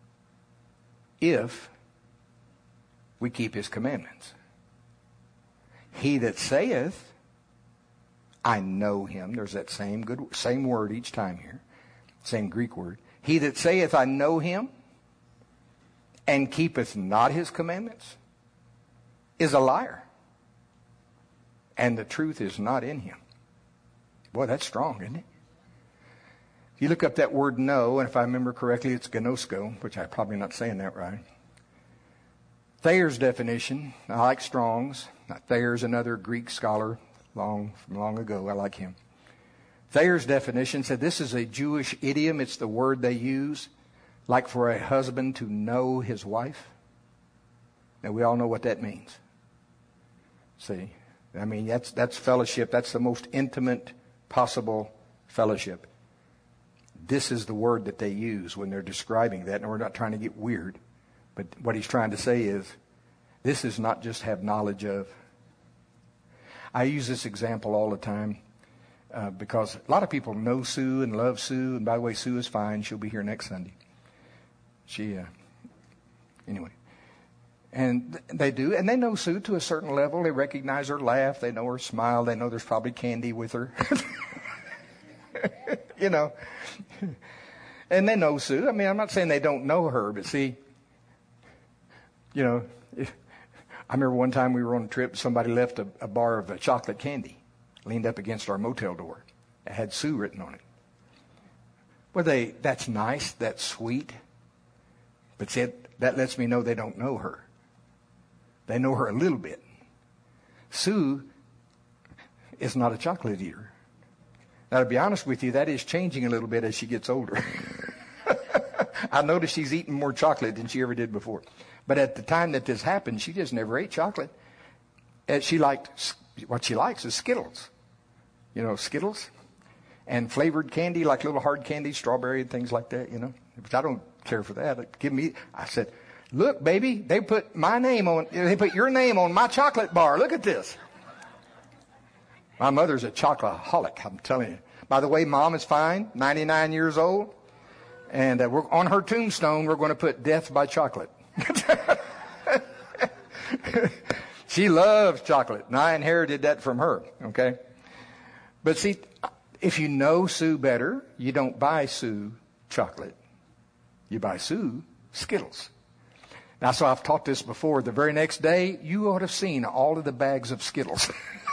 If we keep his commandments. He that saith, I know him. There's that same good, same word each time here. Same Greek word. He that saith, I know him, and keepeth not his commandments, is a liar. And the truth is not in him. Boy, that's strong, isn't it? If you look up that word know, and if I remember correctly, it's gnosko, which I'm probably not saying that right. Thayer's definition, I like Strong's. Thayer's another Greek scholar long from long ago. I like him. Thayer's definition said this is a Jewish idiom. It's the word they use, like for a husband to know his wife. Now, we all know what that means. See? I mean, that's that's fellowship. That's the most intimate possible fellowship. This is the word that they use when they're describing that. And we're not trying to get weird. But what he's trying to say is, this is not just have knowledge of. I use this example all the time uh, because a lot of people know Sue and love Sue. And by the way, Sue is fine. She'll be here next Sunday. She, uh, anyway. And they do, and they know Sue to a certain level. They recognize her laugh. They know her smile. They know there's probably candy with her. You know. And they know Sue. I mean, I'm not saying they don't know her, but see, you know, if, I remember one time we were on a trip, somebody left a, a bar of uh, chocolate candy leaned up against our motel door. It had Sue written on it. Well, they, that's nice, that's sweet, but see, that lets me know they don't know her. They know her a little bit. Sue is not a chocolate eater. Now, to be honest with you, that is changing a little bit as she gets older. I noticed she's eating more chocolate than she ever did before. But at the time that this happened, she just never ate chocolate. And she liked, what she likes is Skittles. You know, Skittles. And flavored candy, like little hard candy, strawberry and things like that, you know. But I don't care for that. Give me, I said, look, baby, they put my name on, they put your name on my chocolate bar. Look at this. My mother's a chocoholic, I'm telling you. By the way, Mom is fine, ninety-nine years old. And uh, we're, on her tombstone, we're going to put death by chocolate. She loves chocolate, and I inherited that from her, okay? But see, if you know Sue better, you don't buy Sue chocolate. You buy Sue Skittles. Now, so I've taught this before. The very next day, you ought to have seen all of the bags of Skittles.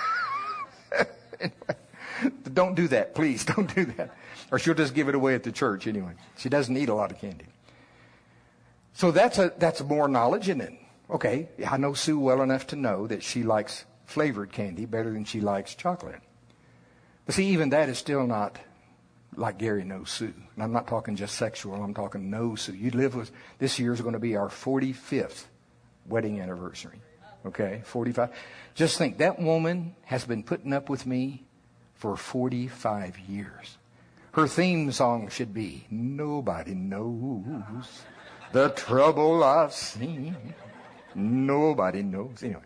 Don't do that, please. Don't do that. Or she'll just give it away at the church anyway. She doesn't eat a lot of candy. So that's a that's more knowledge, isn't it? Okay, I know Sue well enough to know that she likes flavored candy better than she likes chocolate. But see, even that is still not like Gary knows Sue. And I'm not talking just sexual. I'm talking know Sue. You live with, this year is going to be our forty-fifth wedding anniversary. Okay, forty-five. Just think, that woman has been putting up with me for forty-five years. Her theme song should be, nobody knows the trouble I've seen. Nobody knows. Anyway.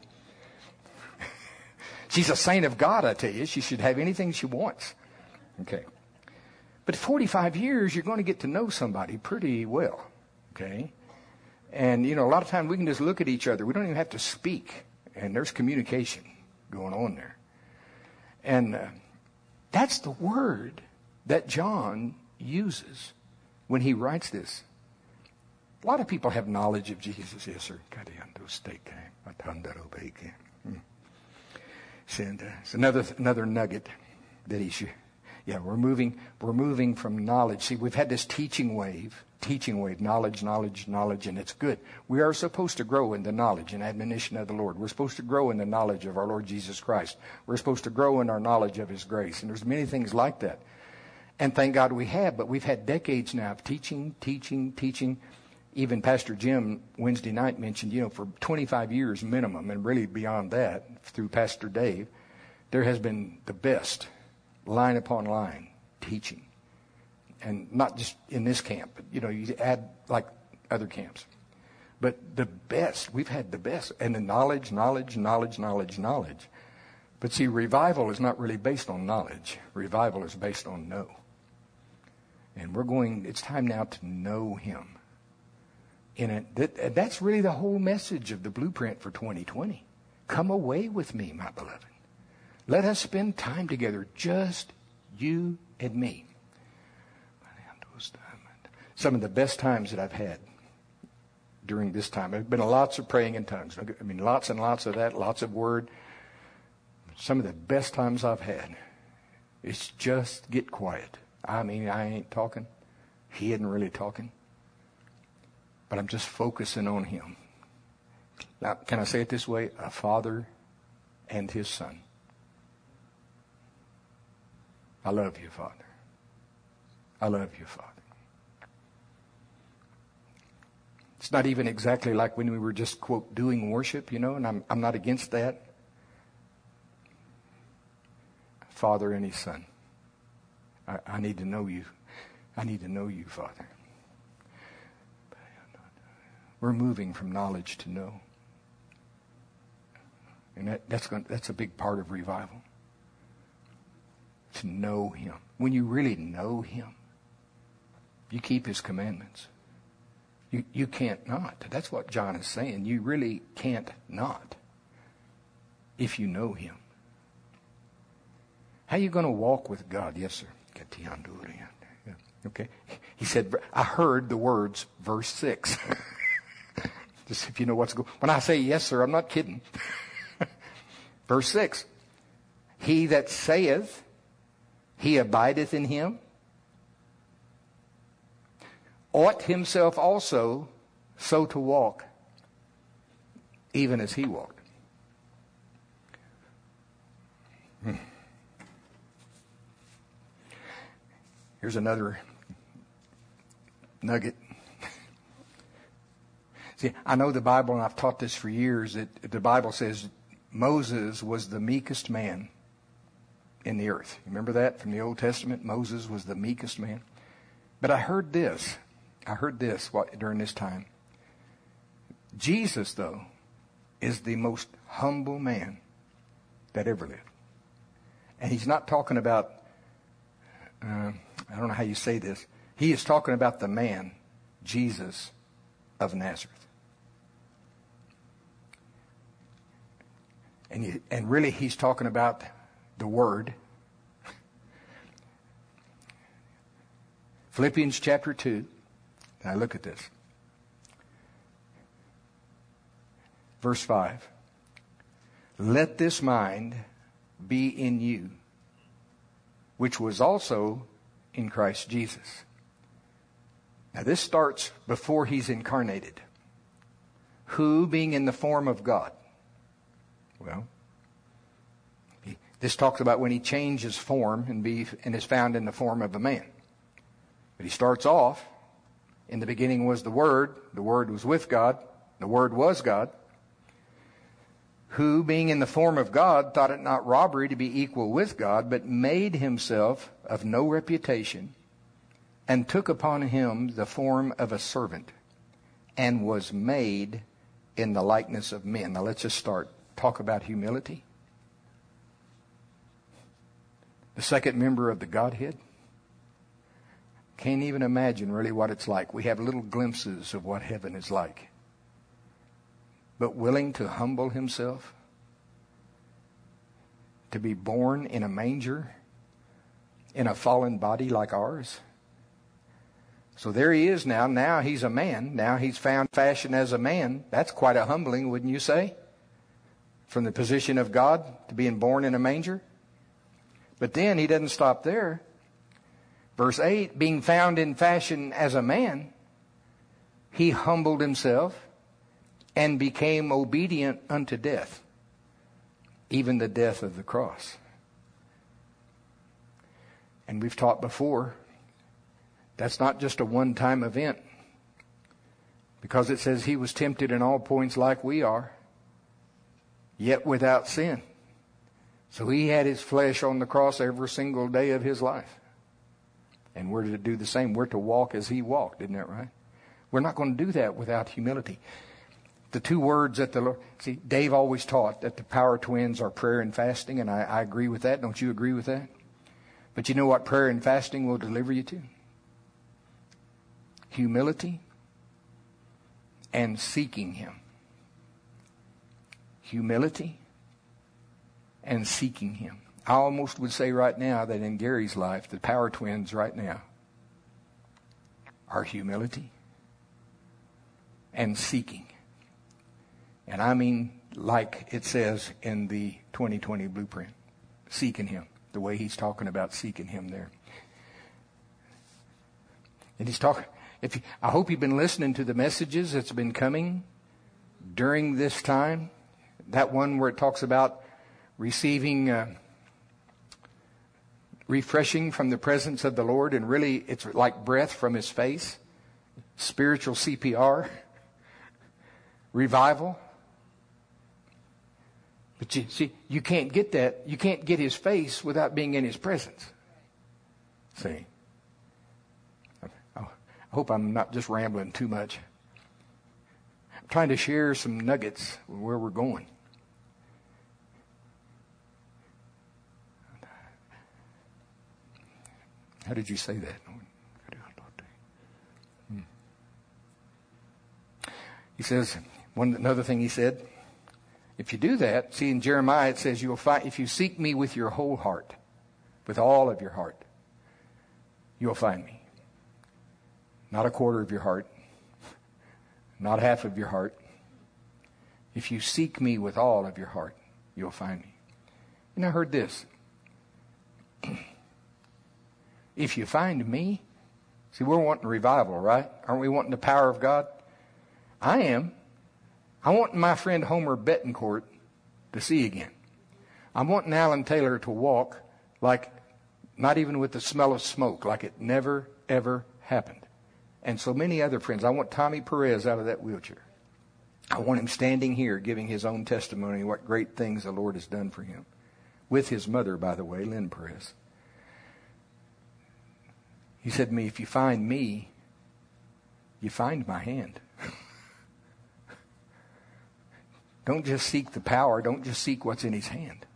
She's a saint of God, I tell you. She should have anything she wants. Okay. But forty-five years, you're going to get to know somebody pretty well. Okay. And, you know, a lot of times we can just look at each other. We don't even have to speak. And there's communication. going on there. And uh, that's the word that John uses when he writes this. A lot of people have knowledge of Jesus. Yes, sir. And, uh, it's another another nugget that he should. Yeah, we're moving. We're moving from knowledge. See, we've had this teaching wave, teaching wave, knowledge, knowledge, knowledge, and it's good. We are supposed to grow in the knowledge and admonition of the Lord. We're supposed to grow in the knowledge of our Lord Jesus Christ. We're supposed to grow in our knowledge of His grace, and there's many things like that. And thank God we have. But we've had decades now of teaching, teaching, teaching. Even Pastor Jim Wednesday night mentioned, you know, for twenty-five years minimum, and really beyond that, through Pastor Dave, there has been the best, line upon line, teaching. And not just in this camp, but, you know, you add like other camps. But the best, we've had the best. And the knowledge, knowledge, knowledge, knowledge, knowledge. But see, revival is not really based on knowledge. Revival is based on know. And we're going, it's time now to know Him. In it, that, that's really the whole message of the blueprint for twenty twenty. Come away with me, my beloved. Let us spend time together, just you and me. Some of the best times that I've had during this time. There have been lots of praying in tongues. I mean, lots and lots of that, lots of word. Some of the best times I've had is just get quiet. I mean, I ain't talking. He isn't really talking. But I'm just focusing on Him. Now, can I say it this way? A father and his son. I love you, Father. I love you, Father. It's not even exactly like when we were just, quote, doing worship, you know, and I'm, I'm not against that. Father and His Son. I, I need to know you. I need to know you, Father. We're moving from knowledge to know. And that, that's going, that's a big part of revival. To know Him. When you really know Him, you keep His commandments. You, you can't not. That's what John is saying. You really can't not if you know Him. How are you going to walk with God? Yes, sir. Okay. He said, I heard the words, verse six. Just if you know what's going on. When I say yes, sir, I'm not kidding. Verse six. He that saith, he abideth in Him, ought himself also so to walk, even as He walked. Hmm. Here's another nugget. See, I know the Bible, and I've taught this for years, that the Bible says Moses was the meekest man in the earth. Remember that from the Old Testament? Moses was the meekest man. But I heard this. I heard this during this time. Jesus, though, is the most humble man that ever lived. And He's not talking about, uh, I don't know how you say this. He is talking about the man, Jesus of Nazareth. And, you, and really, He's talking about the Word. Philippians chapter two. Now look at this. Verse five. Let this mind be in you, which was also in Christ Jesus. Now this starts before He's incarnated. Who, being in the form of God. Well, he, this talks about when He changes form and, be, and is found in the form of a man. But He starts off, in the beginning was the Word, the Word was with God, the Word was God, who, being in the form of God, thought it not robbery to be equal with God, but made Himself of no reputation, and took upon Him the form of a servant, and was made in the likeness of men. Now let's just start. Talk about humility. The second member of the Godhead. Can't even imagine really what it's like. We have little glimpses of what heaven is like. But willing to humble Himself to be born in a manger in a fallen body like ours? So there he is now. Now he's a man. Now he's found fashion as a man. That's quite a humbling, wouldn't you say? From the position of God to being born in a manger. But then he doesn't stop there. Verse eight, being found in fashion as a man, he humbled himself and became obedient unto death, even the death of the cross. And we've taught before, that's not just a one-time event, because it says he was tempted in all points like we are, yet without sin. So he had his flesh on the cross every single day of his life. And we're to do the same. We're to walk as he walked, isn't that right? We're not going to do that without humility. The two words that the Lord... See, Dave always taught that the power twins are prayer and fasting, and I, I agree with that. Don't you agree with that? But you know what prayer and fasting will deliver you to? Humility and seeking him. Humility and seeking him. I almost would say right now that in Gary's life, the power twins right now are humility and seeking. And I mean, like it says in the twenty twenty blueprint, seeking him, the way he's talking about seeking him there. And he's talking, if you, I hope you've been listening to the messages that's been coming during this time. That one where it talks about receiving uh, refreshing from the presence of the Lord, and really it's like breath from his face. Spiritual C P R. Revival. But you see, you can't get that. You can't get his face without being in his presence. See? I hope I'm not just rambling too much. I'm trying to share some nuggets where we're going. How did you say that? Hmm. He says, one another thing he said, if you do that, see in Jeremiah it says, you'll find, if you seek me with your whole heart, with all of your heart, you'll find me. Not a quarter of your heart, not half of your heart. If you seek me with all of your heart, you'll find me. And I heard this. If you find me, see, we're wanting revival, right? Aren't we wanting the power of God? I am. I want my friend Homer Betancourt to see again. I'm wanting Alan Taylor to walk like, not even with the smell of smoke, like it never, ever happened. And so many other friends. I want Tommy Perez out of that wheelchair. I want him standing here giving his own testimony what great things the Lord has done for him. With his mother, by the way, Lynn Perez. He said to me, if you find me, you find my hand. Don't just seek the power. Don't just seek what's in his hand.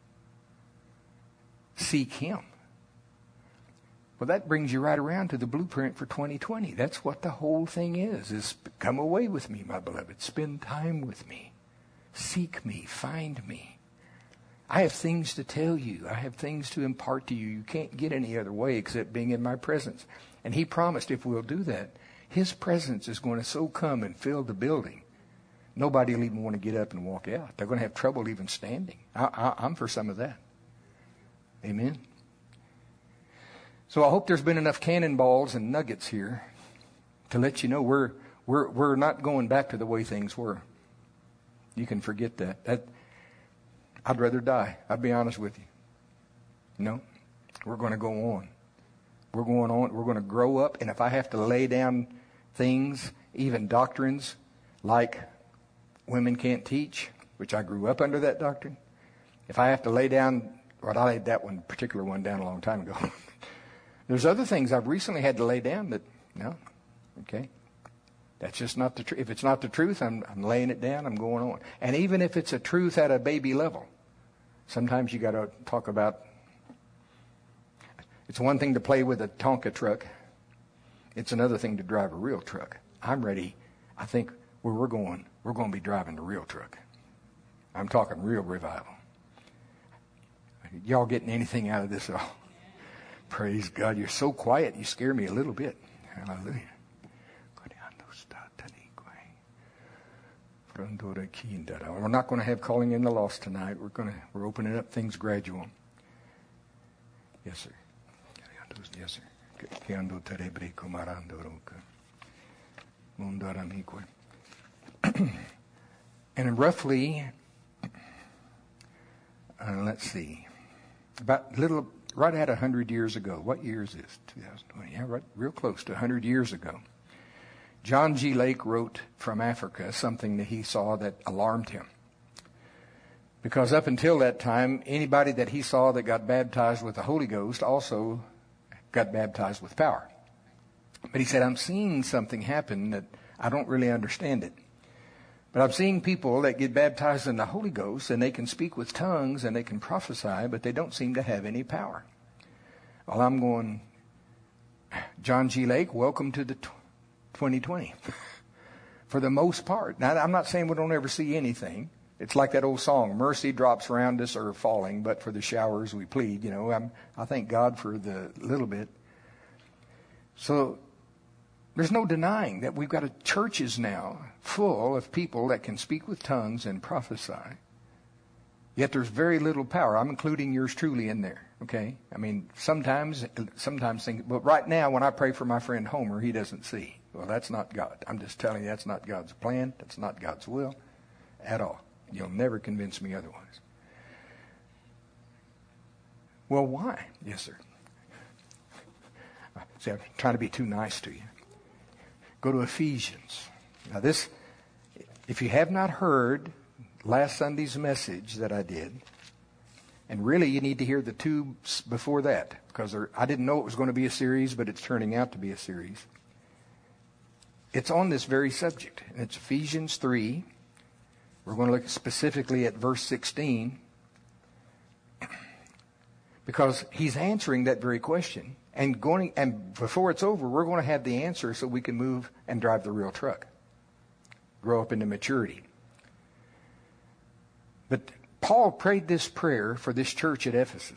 Seek him. Well, that brings you right around to the blueprint for twenty twenty. That's what the whole thing is, is come away with me, my beloved. Spend time with me. Seek me. Find me. I have things to tell you. I have things to impart to you. You can't get any other way except being in my presence. And he promised if we'll do that, his presence is going to so come and fill the building. Nobody will even want to get up and walk out. They're going to have trouble even standing. I, I, I'm for some of that. Amen. So I hope there's been enough cannonballs and nuggets here to let you know we're we're we're not going back to the way things were. You can forget that. That I'd rather die. I'll be honest with you. No, we're going to go on. We're going on. We're going to grow up. And if I have to lay down things, even doctrines like women can't teach, which I grew up under that doctrine. If I have to lay down, well, I laid that one particular one down a long time ago. There's other things I've recently had to lay down that, no, okay. That's just not the truth. If it's not the truth, I'm, I'm laying it down. I'm going on. And even if it's a truth at a baby level, sometimes you got to talk about. It's one thing to play with a Tonka truck. It's another thing to drive a real truck. I'm ready. I think where we're going, we're going to be driving the real truck. I'm talking real revival. Y'all getting anything out of this at all? Praise God. You're so quiet. You scare me a little bit. Hallelujah. We're not going to have calling in the lost tonight. We're going to we're opening up things gradual. Yes, sir. Yes, sir. And roughly, uh, let's see, about little right at a hundred years ago. What year is this? two thousand twenty. Yeah, right, real close to a hundred years ago. John G. Lake wrote from Africa something that he saw that alarmed him. Because up until that time, anybody that he saw that got baptized with the Holy Ghost also got baptized with power. But he said, I'm seeing something happen that I don't really understand it. But I'm seeing people that get baptized in the Holy Ghost and they can speak with tongues and they can prophesy, but they don't seem to have any power. Well, I'm going, John G. Lake, welcome to the twenty twenty. For the most part. Now, I'm not saying we don't ever see anything. It's like that old song, mercy drops around us are falling, but for the showers we plead. You know, I'm, I thank God for the little bit. So there's no denying that we've got a, churches now full of people that can speak with tongues and prophesy. Yet there's very little power. I'm including yours truly in there. Okay? I mean, sometimes, sometimes think, but right now when I pray for my friend Homer, he doesn't see. Well, that's not God. I'm just telling you that's not God's plan. That's not God's will at all. You'll never convince me otherwise. Well, why? Yes, sir. See, I'm trying to be too nice to you. Go to Ephesians. Now this, if you have not heard last Sunday's message that I did, and really you need to hear the two before that, because there, I didn't know it was going to be a series, but it's turning out to be a series. It's on this very subject. And it's Ephesians three. We're going to look specifically at verse sixteen. Because he's answering that very question. And going and before it's over, we're going to have the answer so we can move and drive the real truck. Grow up into maturity. But Paul prayed this prayer for this church at Ephesus.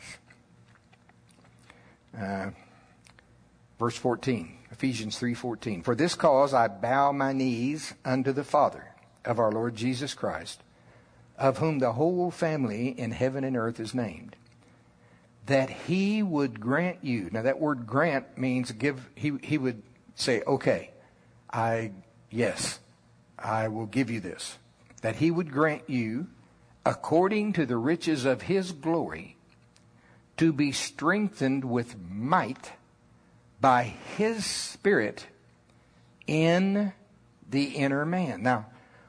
Uh, verse fourteen. Ephesians three fourteen. For this cause I bow my knees unto the Father of our Lord Jesus Christ, of whom the whole family in heaven and earth is named, that he would grant you. Now that word grant means give. He he would say, okay, I yes, I will give you this. That he would grant you, according to the riches of his glory, to be strengthened with might by his Spirit in the inner man. Now,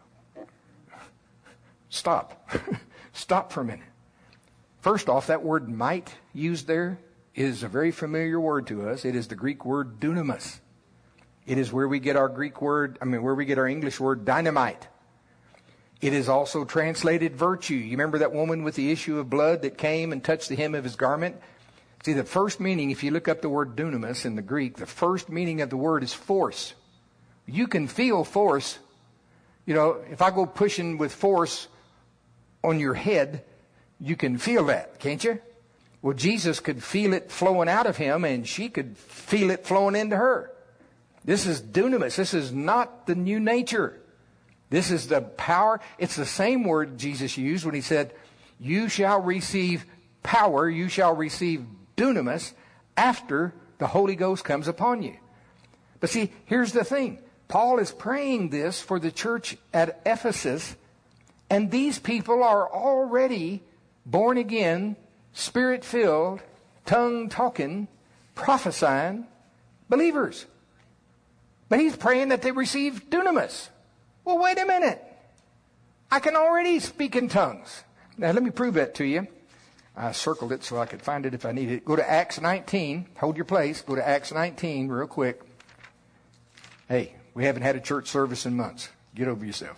stop. Stop for a minute. First off, that word might used there is a very familiar word to us. It is the Greek word dunamis. It is where we get our Greek word, I mean, where we get our English word dynamite. It is also translated virtue. You remember that woman with the issue of blood that came and touched the hem of his garment? See, the first meaning, if you look up the word dunamis in the Greek, the first meaning of the word is force. You can feel force. You know, if I go pushing with force on your head, you can feel that, can't you? Well, Jesus could feel it flowing out of him, and she could feel it flowing into her. This is dunamis. This is not the new nature. This is the power. It's the same word Jesus used when he said, you shall receive power, you shall receive dunamis after the Holy Ghost comes upon you. But see, here's the thing. Paul is praying this for the church at Ephesus, and these people are already born again, Spirit-filled, tongue-talking, prophesying believers. But he's praying that they receive dunamis. Well, wait a minute. I can already speak in tongues. Now, let me prove that to you. I circled it so I could find it if I need it. Go to Acts nineteen. Hold your place. Go to Acts nineteen real quick. Hey, we haven't had a church service in months. Get over yourself.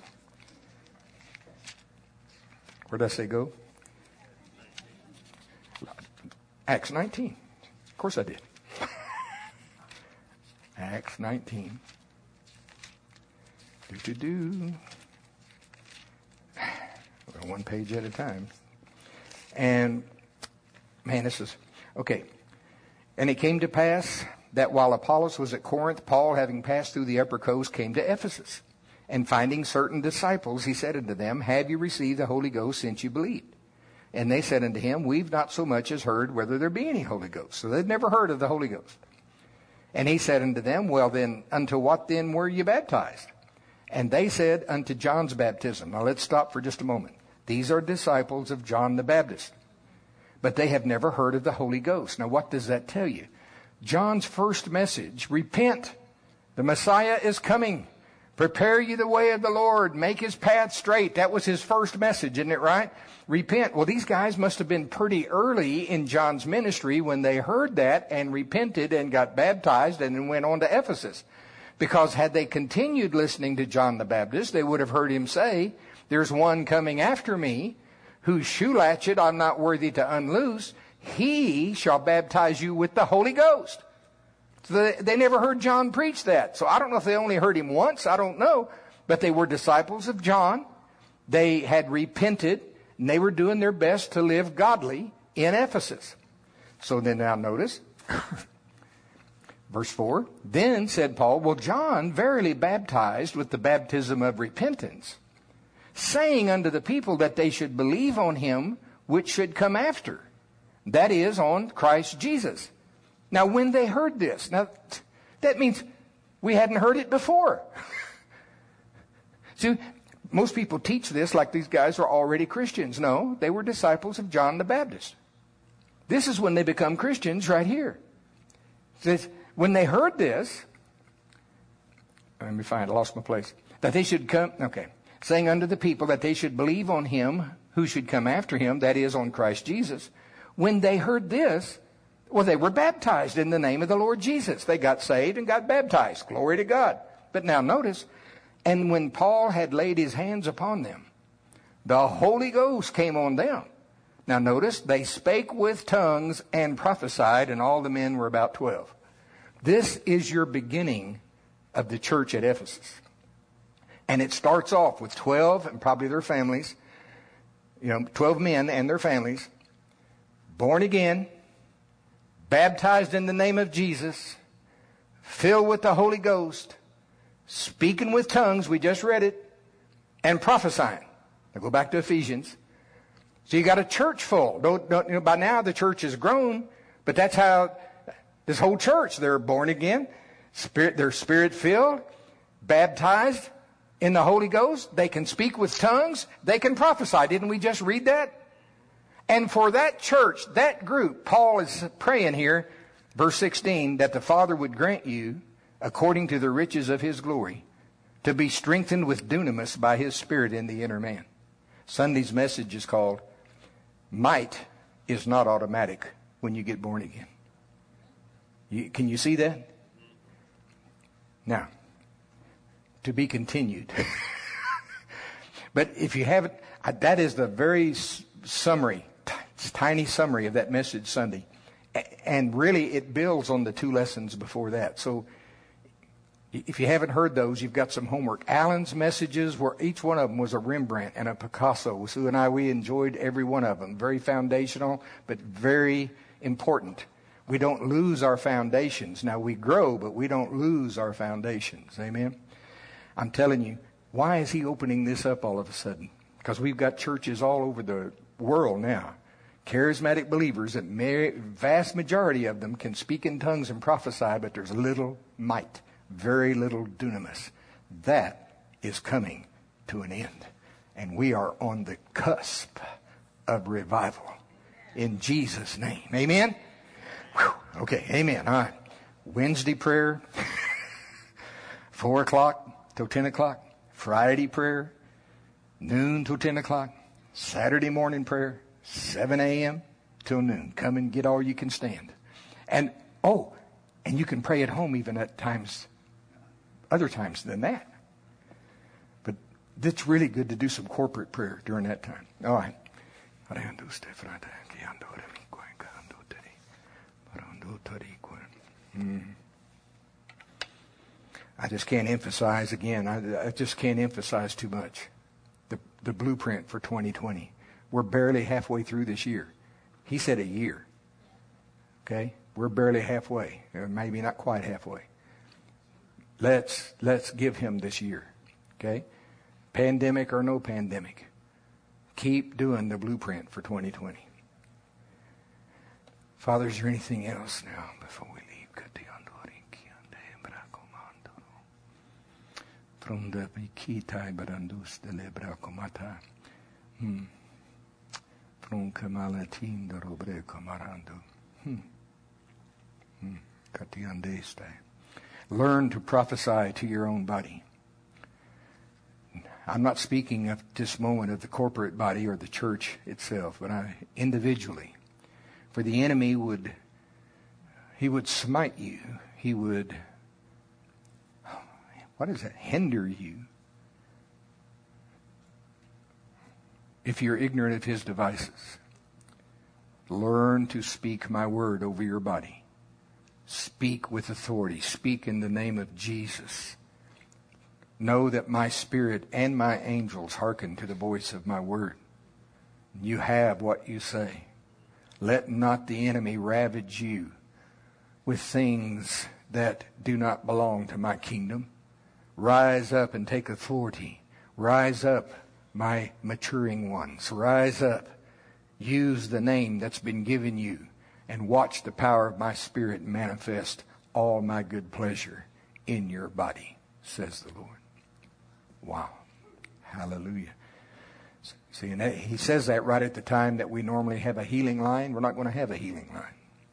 Where did I say go? Acts nineteen. Of course I did. Acts nineteen. Do, do, do. Well, one page at a time. And Man, this is, okay. And it came to pass that while Apollos was at Corinth, Paul, having passed through the upper coast, came to Ephesus. And finding certain disciples, he said unto them, Have you received the Holy Ghost since you believed? And they said unto him, We've not so much as heard whether there be any Holy Ghost. So they'd never heard of the Holy Ghost. And he said unto them, Well then, unto what then were you baptized? And they said, Unto John's baptism. Now let's stop for just a moment. These are disciples of John the Baptist. But they have never heard of the Holy Ghost. Now what does that tell you? John's first message, repent. The Messiah is coming. Prepare you the way of the Lord. Make his path straight. That was his first message, isn't it right? Repent. Well, these guys must have been pretty early in John's ministry when they heard that and repented and got baptized and then went on to Ephesus. Because had they continued listening to John the Baptist, they would have heard him say, There's one coming after me, whose shoe latchet I'm not worthy to unloose. He shall baptize you with the Holy Ghost. So they, they never heard John preach that. So I don't know if they only heard him once. I don't know. But they were disciples of John. They had repented. And they were doing their best to live godly in Ephesus. So then now notice. Verse four. Then said Paul, Well, John verily baptized with the baptism of repentance, saying unto the people that they should believe on him which should come after. That is, on Christ Jesus. Now, when they heard this, now that means we hadn't heard it before. See, most people teach this like these guys are already Christians. No, they were disciples of John the Baptist. This is when they become Christians right here. It says, when they heard this, let me find, I lost my place. That they should come, okay, saying unto the people that they should believe on him who should come after him, that is, on Christ Jesus. When they heard this, well, they were baptized in the name of the Lord Jesus. They got saved and got baptized. Glory to God. But now notice, and when Paul had laid his hands upon them, the Holy Ghost came on them. Now notice, they spake with tongues and prophesied, and all the men were about twelve. This is your beginning of the church at Ephesus. And it starts off with twelve and probably their families, you know, twelve men and their families, born again, baptized in the name of Jesus, filled with the Holy Ghost, speaking with tongues, we just read it, and prophesying. Now go back to Ephesians. So you got a church full. Don't, don't, you know, by now the church has grown, but that's how this whole church, they're born again, spirit, they're spirit filled, baptized in the Holy Ghost. They can speak with tongues. They can prophesy. Didn't we just read that? And for that church, that group, Paul is praying here, verse sixteen, that the Father would grant you, according to the riches of his glory, to be strengthened with dunamis by his Spirit in the inner man. Sunday's message is called, Might is Not Automatic When You Get Born Again. You, can you see that? Now, to be continued. But if you haven't, that is the very summary, tiny summary of that message Sunday. And really it builds on the two lessons before that. So if you haven't heard those, you've got some homework. Alan's messages, were each one of them was a Rembrandt and a Picasso. Sue and I, we enjoyed every one of them. Very foundational, but very important. We don't lose our foundations. Now we grow, but we don't lose our foundations. Amen? I'm telling you, why is he opening this up all of a sudden? Because we've got churches all over the world now. Charismatic believers, that may, vast majority of them can speak in tongues and prophesy, but there's little might, very little dunamis. That is coming to an end. And we are on the cusp of revival. In Jesus' name. Amen? Whew. Okay, amen. All right. Wednesday prayer, four o'clock till ten o'clock. Friday prayer, noon till ten o'clock. Saturday morning prayer, seven a.m. till noon. Come and get all you can stand. And, oh, and you can pray at home even at times, other times than that. But it's really good to do some corporate prayer during that time. All right. Mm. I just can't emphasize again. I, I just can't emphasize too much. The, the blueprint for twenty twenty. We're barely halfway through this year. He said a year. Okay? We're barely halfway, or maybe not quite halfway. Let's let's give him this year. Okay? Pandemic or no pandemic. Keep doing the blueprint for twenty twenty. Father, is there anything else now before we leave? Hmm. Hmm. Hmm. Learn to prophesy to your own body. I'm not speaking at this moment of the corporate body or the church itself, but I, individually. For the enemy would, he would smite you. He would, what is that? Hinder you. If you're ignorant of his devices. Learn to speak my word over your body. Speak with authority. Speak in the name of Jesus. Know that my spirit and my angels hearken to the voice of my word. You have what you say. Let not the enemy ravage you with things that do not belong to my kingdom. Rise up and take authority. Rise up, my maturing ones. Rise up. Use the name that's been given you and watch the power of my spirit manifest all my good pleasure in your body, says the Lord. Wow. Hallelujah. See, and that, he says that right at the time that we normally have a healing line. We're not going to have a healing line.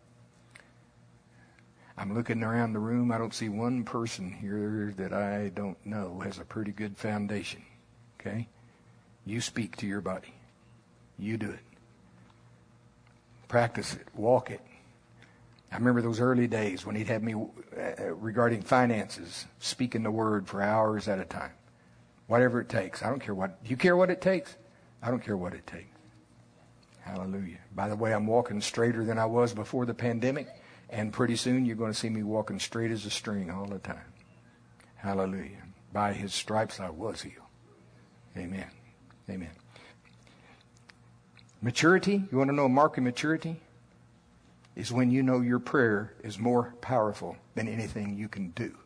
I'm looking around the room. I don't see one person here that I don't know has a pretty good foundation. Okay? You speak to your body. You do it. Practice it. Walk it. I remember those early days when he'd have me uh, regarding finances, speaking the word for hours at a time. Whatever it takes. I don't care what. Do you care what it takes? I don't care what it takes. Hallelujah. By the way, I'm walking straighter than I was before the pandemic. And pretty soon you're going to see me walking straight as a string all the time. Hallelujah. By his stripes I was healed. Amen. Amen. Maturity, you want to know a mark of maturity? Is when you know your prayer is more powerful than anything you can do.